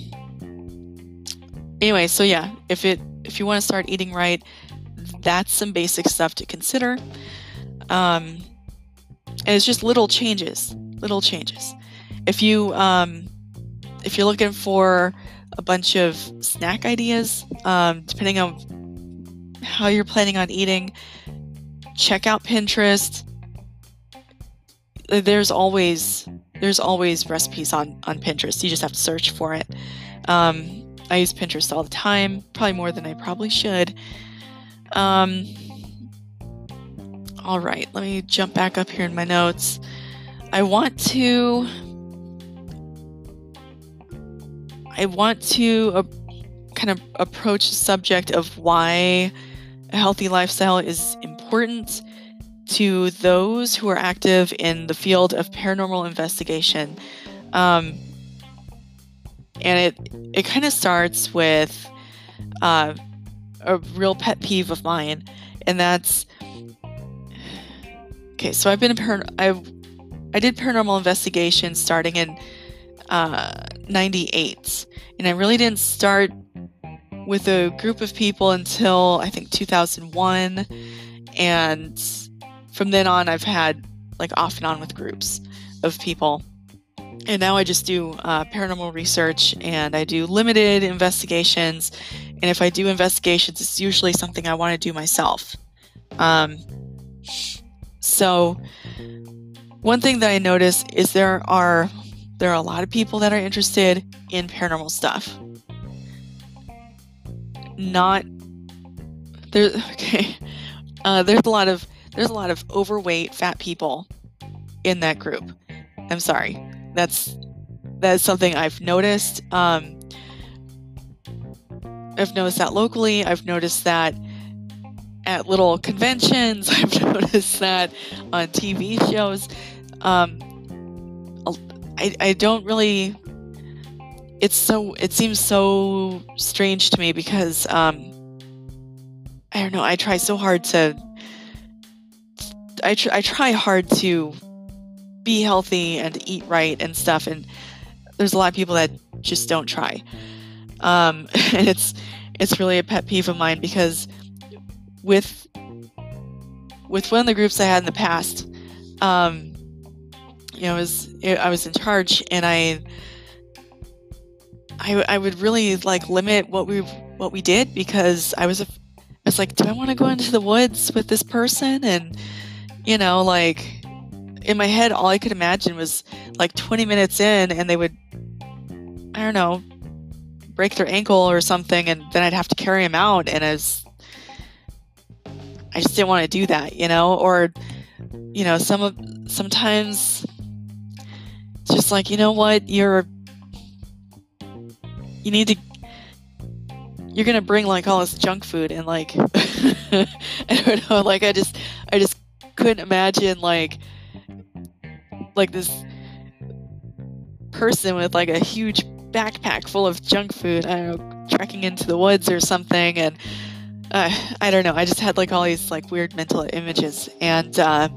Anyway, so yeah, if it if you want to start eating right, that's some basic stuff to consider. Um, and it's just little changes, little changes. If you um, if you're looking for a bunch of snack ideas, um, depending on how you're planning on eating, check out Pinterest. There's always there's always recipes on, on Pinterest. You just have to search for it. Um, I use Pinterest all the time, probably more than I probably should. Um, all right, let me jump back up here in my notes. I want to I want to uh, kind of approach the subject of why a healthy lifestyle is important to those who are active in the field of paranormal investigation. Um, and it it kind of starts with uh, a real pet peeve of mine, and that's okay. So I've been a par- I I did paranormal investigation starting in uh, ninety-eight, and I really didn't start with a group of people until I think two thousand one, and from then on I've had like off and on with groups of people, and now I just do uh, paranormal research, and I do limited investigations, and if I do investigations, it's usually something I want to do myself. Um, so one thing that I notice is there are there are a lot of people that are interested in paranormal stuff. Not there. Okay, uh, there's a lot of there's a lot of overweight, fat people in that group. I'm sorry. That's that's something I've noticed. Um, I've noticed that locally. I've noticed that at little conventions. I've noticed that on T V shows. Um, I I don't really. It's so. It seems so strange to me because um, I don't know. I try so hard to. I tr- I try hard to be healthy and eat right and stuff, and there's a lot of people that just don't try. Um, and it's it's really a pet peeve of mine because with with one of the groups I had in the past, um, you know, I was I was in charge, and I I, I would really like limit what we what we did because I was a, I was like, do I want to go into the woods with this person? And you know, like in my head, all I could imagine was like twenty minutes in, and they would, I don't know, break their ankle or something, and then I'd have to carry them out, and I was, I just didn't want to do that, you know, or, you know, some of, sometimes it's just like, you know what, you're, you need to, you're going to bring like all this junk food and like, I don't know, like I just, I just couldn't imagine like, like this person with like a huge backpack full of junk food, I don't know, trekking into the woods or something, and uh, I don't know, I just had like all these like weird mental images, and uh,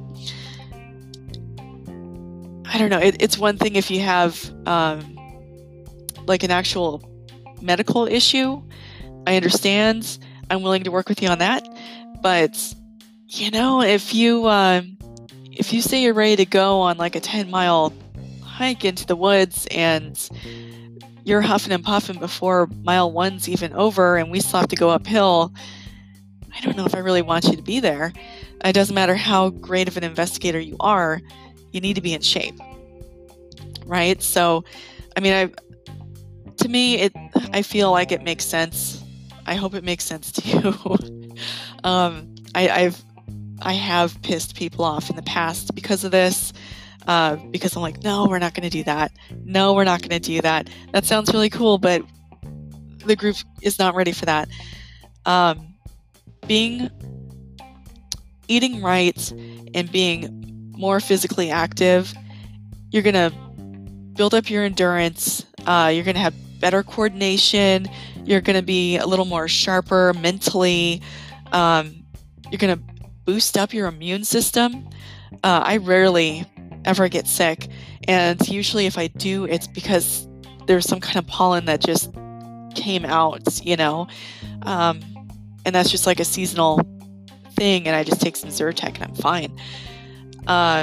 I don't know, it, it's one thing if you have um, like an actual medical issue, I understand, I'm willing to work with you on that, but you know, if you uh, if you say you're ready to go on like a ten mile hike into the woods and you're huffing and puffing before mile one's even over and we still have to go uphill, I don't know if I really want you to be there. It doesn't matter how great of an investigator you are, you need to be in shape, right? So, I mean, I to me, it I feel like it makes sense. I hope it makes sense to you. um, I, I've I have pissed people off in the past because of this. Uh, because I'm like, no, we're not going to do that. No, we're not going to do that. That sounds really cool, but the group is not ready for that. Um, being, eating right and being more physically active, you're going to build up your endurance. Uh, you're going to have better coordination. You're going to be a little more sharper mentally. Um, you're going to boost up your immune system. Uh, I rarely ever get sick, and usually if I do, it's because there's some kind of pollen that just came out, you know, um, and that's just like a seasonal thing, and I just take some Zyrtec and I'm fine. Uh,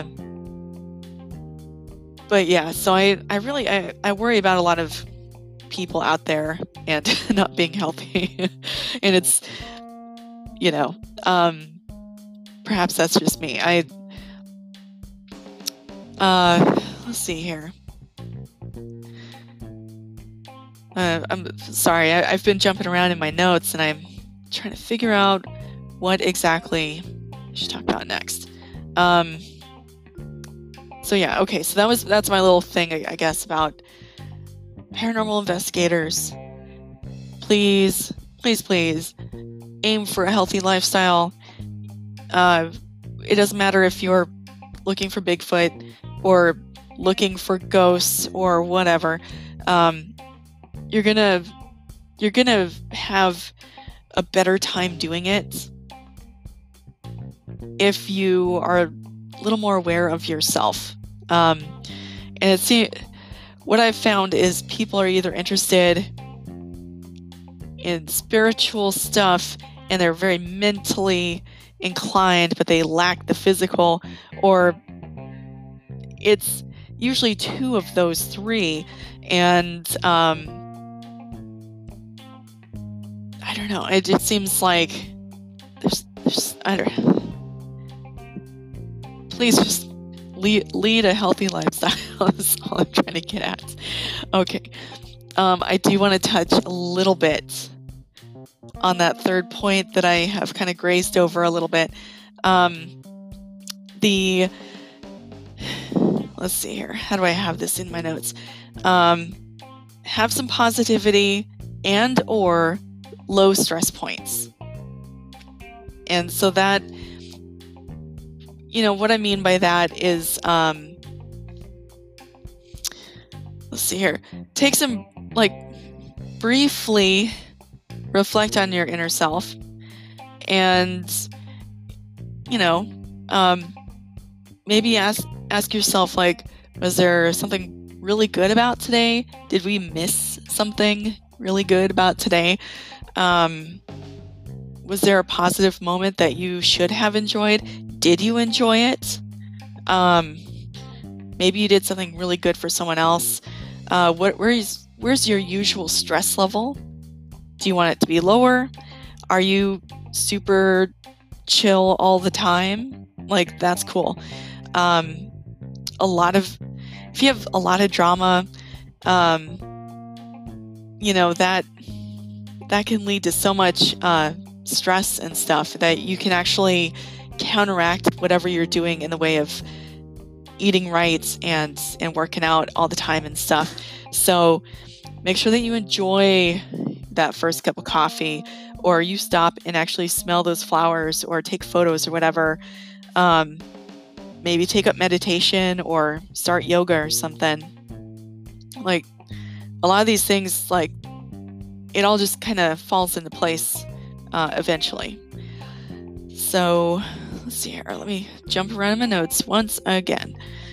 but yeah, so I, I really, I, I worry about a lot of people out there and not being healthy, and it's, you know, um, perhaps that's just me. I, uh, let's see here. Uh, I'm sorry, I, I've been jumping around in my notes and I'm trying to figure out what exactly I should talk about next. Um, so yeah, okay, so that was, that's my little thing, I, I guess, about paranormal investigators. Please, please, please aim for a healthy lifestyle. Uh, it doesn't matter if you're looking for Bigfoot or looking for ghosts or whatever. Um, you're gonna you're gonna have a better time doing it if you are a little more aware of yourself. Um, and it's what I've found is people are either interested in spiritual stuff and they're very mentally inclined, but they lack the physical, or it's usually two of those three. And um, I don't know. It just seems like there's, there's I don't. Please just lead, lead a healthy lifestyle is all I'm trying to get at. Okay. Um, I do want to touch a little bit on that third point that I have kind of grazed over a little bit. Um, the, let's see here. How do I have this in my notes? Um, have some positivity and or low stress points. And so that, you know, what I mean by that is, um, let's see here. Take some, like, briefly reflect on your inner self and, you know, um, maybe ask, ask yourself, like, was there something really good about today? Did we miss something really good about today? Um, was there a positive moment that you should have enjoyed? Did you enjoy it? Um, maybe you did something really good for someone else. Uh, what, where is, where's your usual stress level? Do you want it to be lower? Are you super chill all the time? Like, that's cool. Um, a lot of, if you have a lot of drama, um, you know, that, that can lead to so much, uh, stress and stuff that you can actually counteract whatever you're doing in the way of eating right and, and working out all the time and stuff. So make sure that you enjoy that first cup of coffee, or you stop and actually smell those flowers or take photos or whatever. Um, maybe take up meditation or start yoga or something. Like, a lot of these things, like, it all just kind of falls into place uh, eventually. So let's see here. Let me jump around in my notes once again.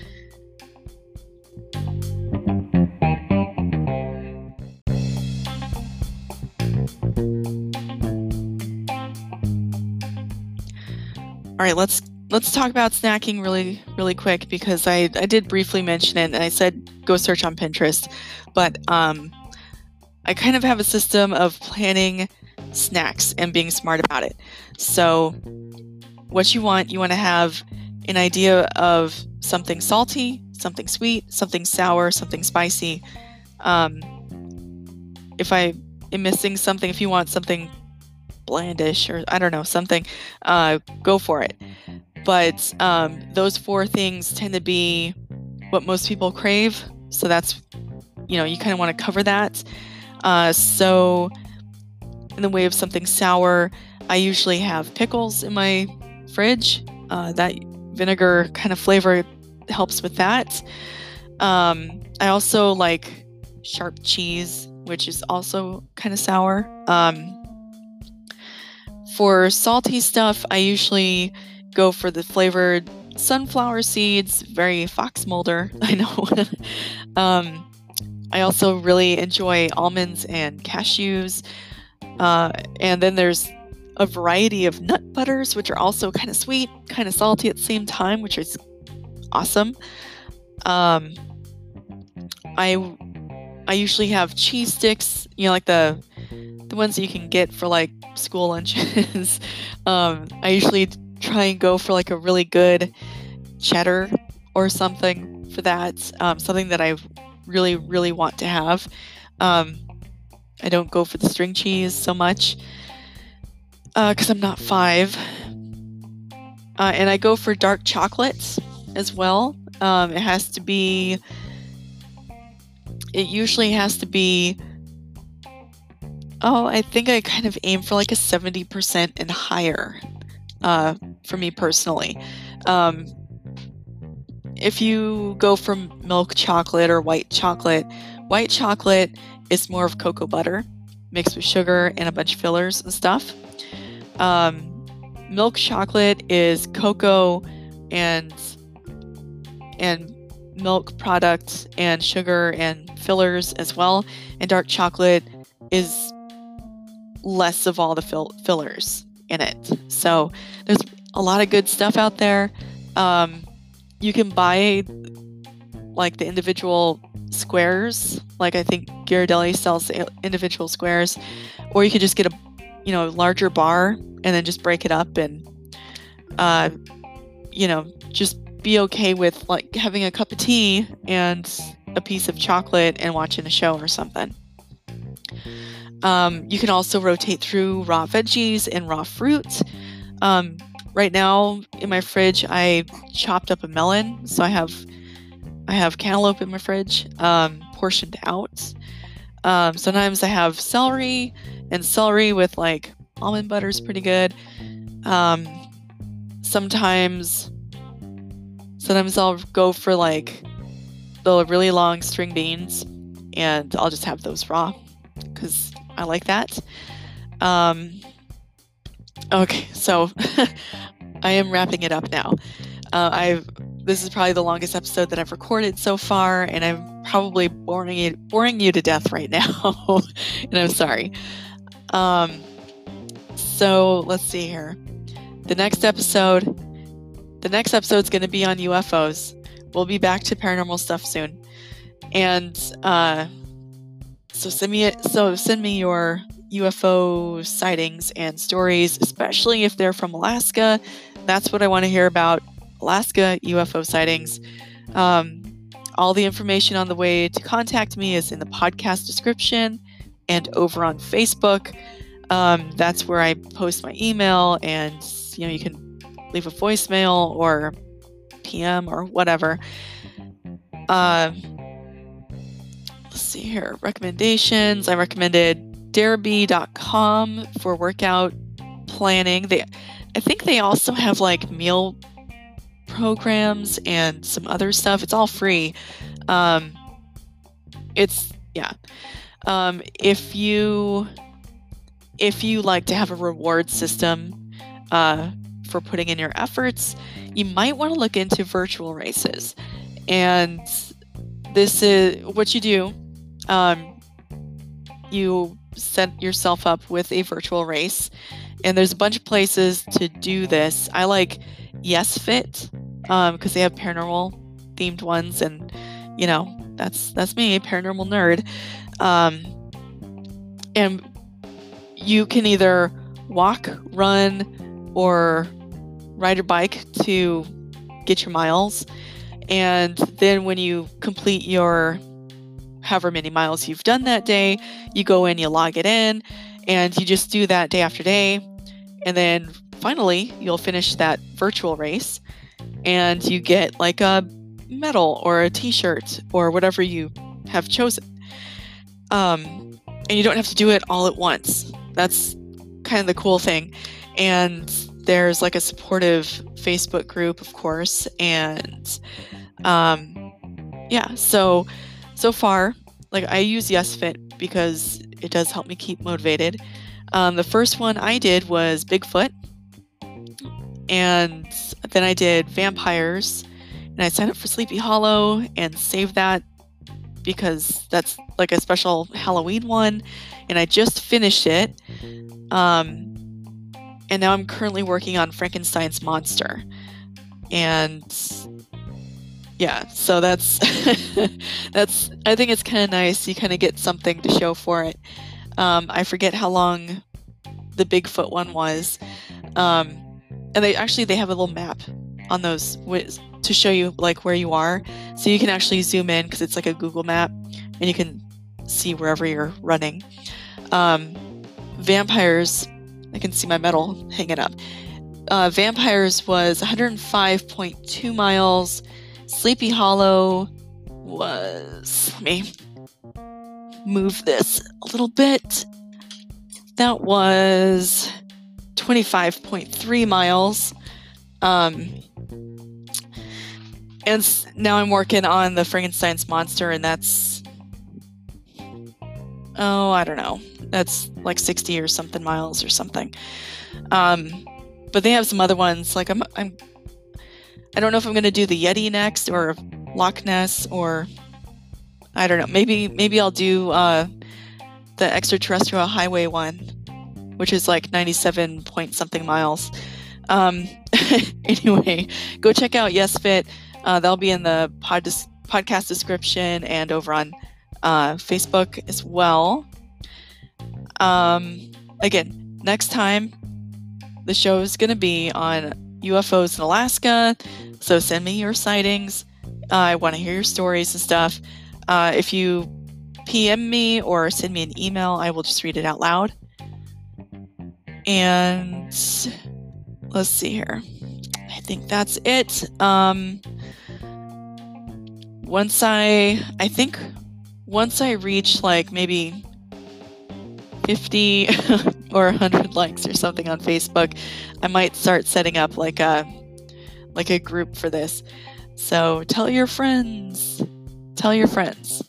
All right, let's let's talk about snacking really really quick, because I, I did briefly mention it and I said go search on Pinterest, but um, I kind of have a system of planning snacks and being smart about it. So what you want, you want to have an idea of something salty, something sweet, something sour, something spicy. Um, if I am missing something, if you want something blandish or I don't know, something, uh, go for it. But um, those four things tend to be what most people crave. So that's, you know, you kind of want to cover that. Uh, so in the way of something sour, I usually have pickles in my fridge. Uh, that vinegar kind of flavor helps with that. Um, I also like sharp cheese, which is also kind of sour. Um, for salty stuff, I usually go for the flavored sunflower seeds, very Fox Mulder, I know. um, I also really enjoy almonds and cashews. Uh, and then there's a variety of nut butters, which are also kind of sweet, kind of salty at the same time, which is awesome. Um, I I usually have cheese sticks, you know, like the the ones that you can get for like school lunches. um, I usually try and go for like a really good cheddar or something for that. Um, something that I really, really want to have. Um, I don't go for the string cheese so much because uh, I'm not five. Uh, and I go for dark chocolate as well. Um, it has to be, it usually has to be, oh, I think I kind of aim for like a seventy percent and higher uh, for me personally. Um, if you go for milk chocolate or white chocolate, white chocolate is more of cocoa butter mixed with sugar and a bunch of fillers and stuff. Um, milk chocolate is cocoa and and milk products and sugar and fillers as well. And dark chocolate is less of all the fill- fillers in it. So there's a lot of good stuff out there. Um, you can buy like the individual squares. Like I think Ghirardelli sells individual squares, or you could just get a, you know, larger bar and then just break it up and, uh, you know, just be okay with like having a cup of tea and a piece of chocolate and watching a show or something. Um, you can also rotate through raw veggies and raw fruit. Um, right now in my fridge, I chopped up a melon, so I have I have cantaloupe in my fridge, um, portioned out. Um, sometimes I have celery, and celery with like almond butter is pretty good. Um, sometimes, sometimes I'll go for like the really long string beans, and I'll just have those raw because I like that. Um, okay, so I am wrapping it up now. Uh, I've this is probably the longest episode that I've recorded so far, and I'm probably boring you, boring you to death right now, and I'm sorry. Um, so let's see here. The next episode, the next episode is going to be on U F Os. We'll be back to paranormal stuff soon, and uh, so send me so send me your U F O sightings and stories, especially if they're from Alaska. That's what I want to hear about. Alaska U F O sightings. Um, all the information on the way to contact me is in the podcast description and over on Facebook. Um, that's where I post my email, and you know you can leave a voicemail or P M or whatever. Uh, let's see here. Recommendations. I recommended Derby dot com for workout planning. They, I think they also have like meal programs and some other stuff. It's all free. Um, it's yeah. Um, if you if you like to have a reward system uh, for putting in your efforts, you might want to look into virtual races. And this is what you do. Um, you set yourself up with a virtual race, and there's a bunch of places to do this. I like YesFit um, because they have paranormal themed ones, and you know that's that's me, a paranormal nerd. Um, and you can either walk, run, or ride your bike to get your miles. And then when you complete your however many miles you've done that day, you go in, you log it in, and you just do that day after day. And then finally, you'll finish that virtual race, and you get like a medal or a t-shirt or whatever you have chosen. Um, and you don't have to do it all at once. That's kind of the cool thing. And there's like a supportive Facebook group, of course. And um, yeah, so so far, like I use YesFit because it does help me keep motivated. Um, the first one I did was Bigfoot, and then I did vampires, and I signed up for Sleepy Hollow and saved that because that's like a special Halloween one, and I just finished it. Um, and now I'm currently working on Frankenstein's monster, and yeah, so that's that's I think it's kind of nice. You kind of get something to show for it. Um, I forget how long the Bigfoot one was, um, and they actually they have a little map on those with, to show you like where you are, so you can actually zoom in because it's like a Google map, and you can see wherever you're running. Um, vampires, I can see my medal hanging up. Uh, vampires was one hundred five point two miles. Sleepy Hollow was, let me move this a little bit. That was twenty-five point three miles. Um, and s- now I'm working on the Frankenstein's monster, and that's, oh, I don't know. That's like sixty or something miles or something. Um, but they have some other ones. Like I'm, I'm, I don't know if I'm going to do the Yeti next or Loch Ness, or I don't know. Maybe, maybe I'll do uh, the extraterrestrial highway one, which is like ninety-seven point something miles. Um, anyway, go check out YesFit. Uh, that'll be in the pod dis- podcast description and over on uh, Facebook as well. Um, again, next time the show is going to be on U F Os in Alaska, so send me your sightings. Uh, I want to hear your stories and stuff. Uh, if you P M me or send me an email, I will just read it out loud. And let's see here. I think that's it. Um, once I, I think once I reach like maybe fifty or one hundred likes or something on Facebook, I might start setting up like a like a group for this. So tell your friends. Tell your friends.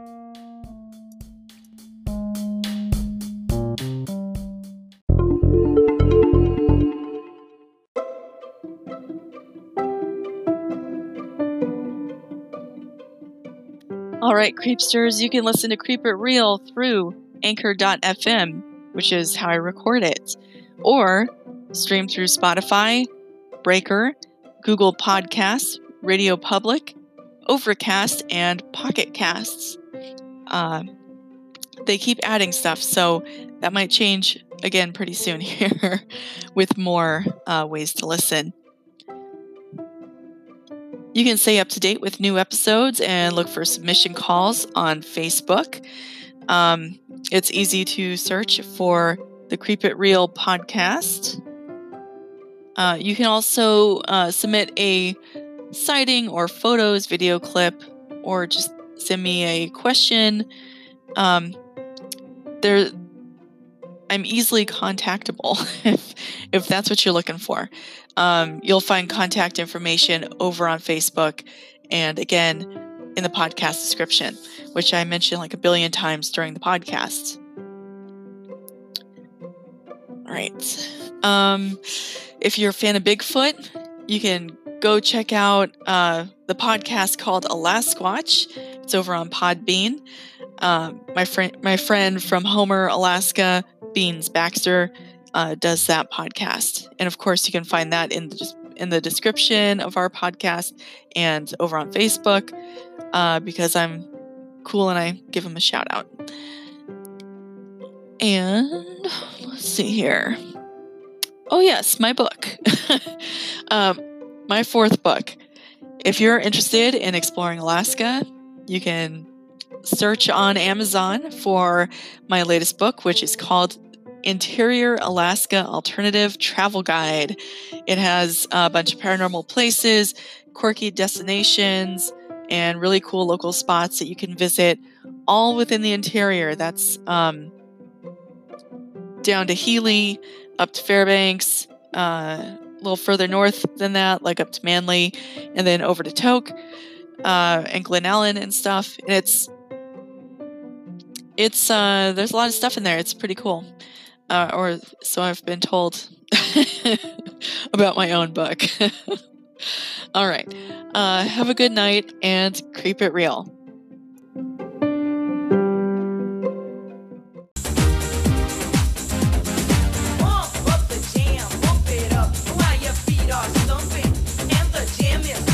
All right, Creepsters, you can listen to Creep It Real through anchor dot f m, which is how I record it, or stream through Spotify, Breaker, Google Podcasts, Radio Public, Overcast, and Pocket Casts. Uh, they keep adding stuff, so that might change again pretty soon here with more uh, ways to listen. You can stay up to date with new episodes and look for submission calls on Facebook. Um, it's easy to search for the Creep It Real podcast. Uh, you can also uh, submit a sighting or photos, video clip, or just send me a question. Um, there, I'm easily contactable if if that's what you're looking for. Um, you'll find contact information over on Facebook, and again in the podcast description, which I mentioned like a billion times during the podcast. All right. Um, if you're a fan of Bigfoot, you can go check out uh, the podcast called Alasquatch. It's over on Podbean. Um, my friend, my friend from Homer, Alaska, Beans Baxter, uh, does that podcast, and of course, you can find that in the in the description of our podcast and over on Facebook, uh, because I'm cool and I give him a shout out. And let's see here. Oh yes, my book, um, my fourth book. If you're interested in exploring Alaska, you can search on Amazon for my latest book, which is called Interior Alaska Alternative Travel Guide. It has a bunch of paranormal places, quirky destinations, and really cool local spots that you can visit, all within the interior. That's um, down to Healy, up to Fairbanks, uh, a little further north than that, like up to Manly, and then over to Tok uh, and Glen Ellen and stuff. And it's it's uh, there's a lot of stuff in there. It's pretty cool. Uh, or so I've been told about my own book. All right. Uh, have a good night and creep it real. Pump up the jam, pump it up while your feet are stumping, and the jam is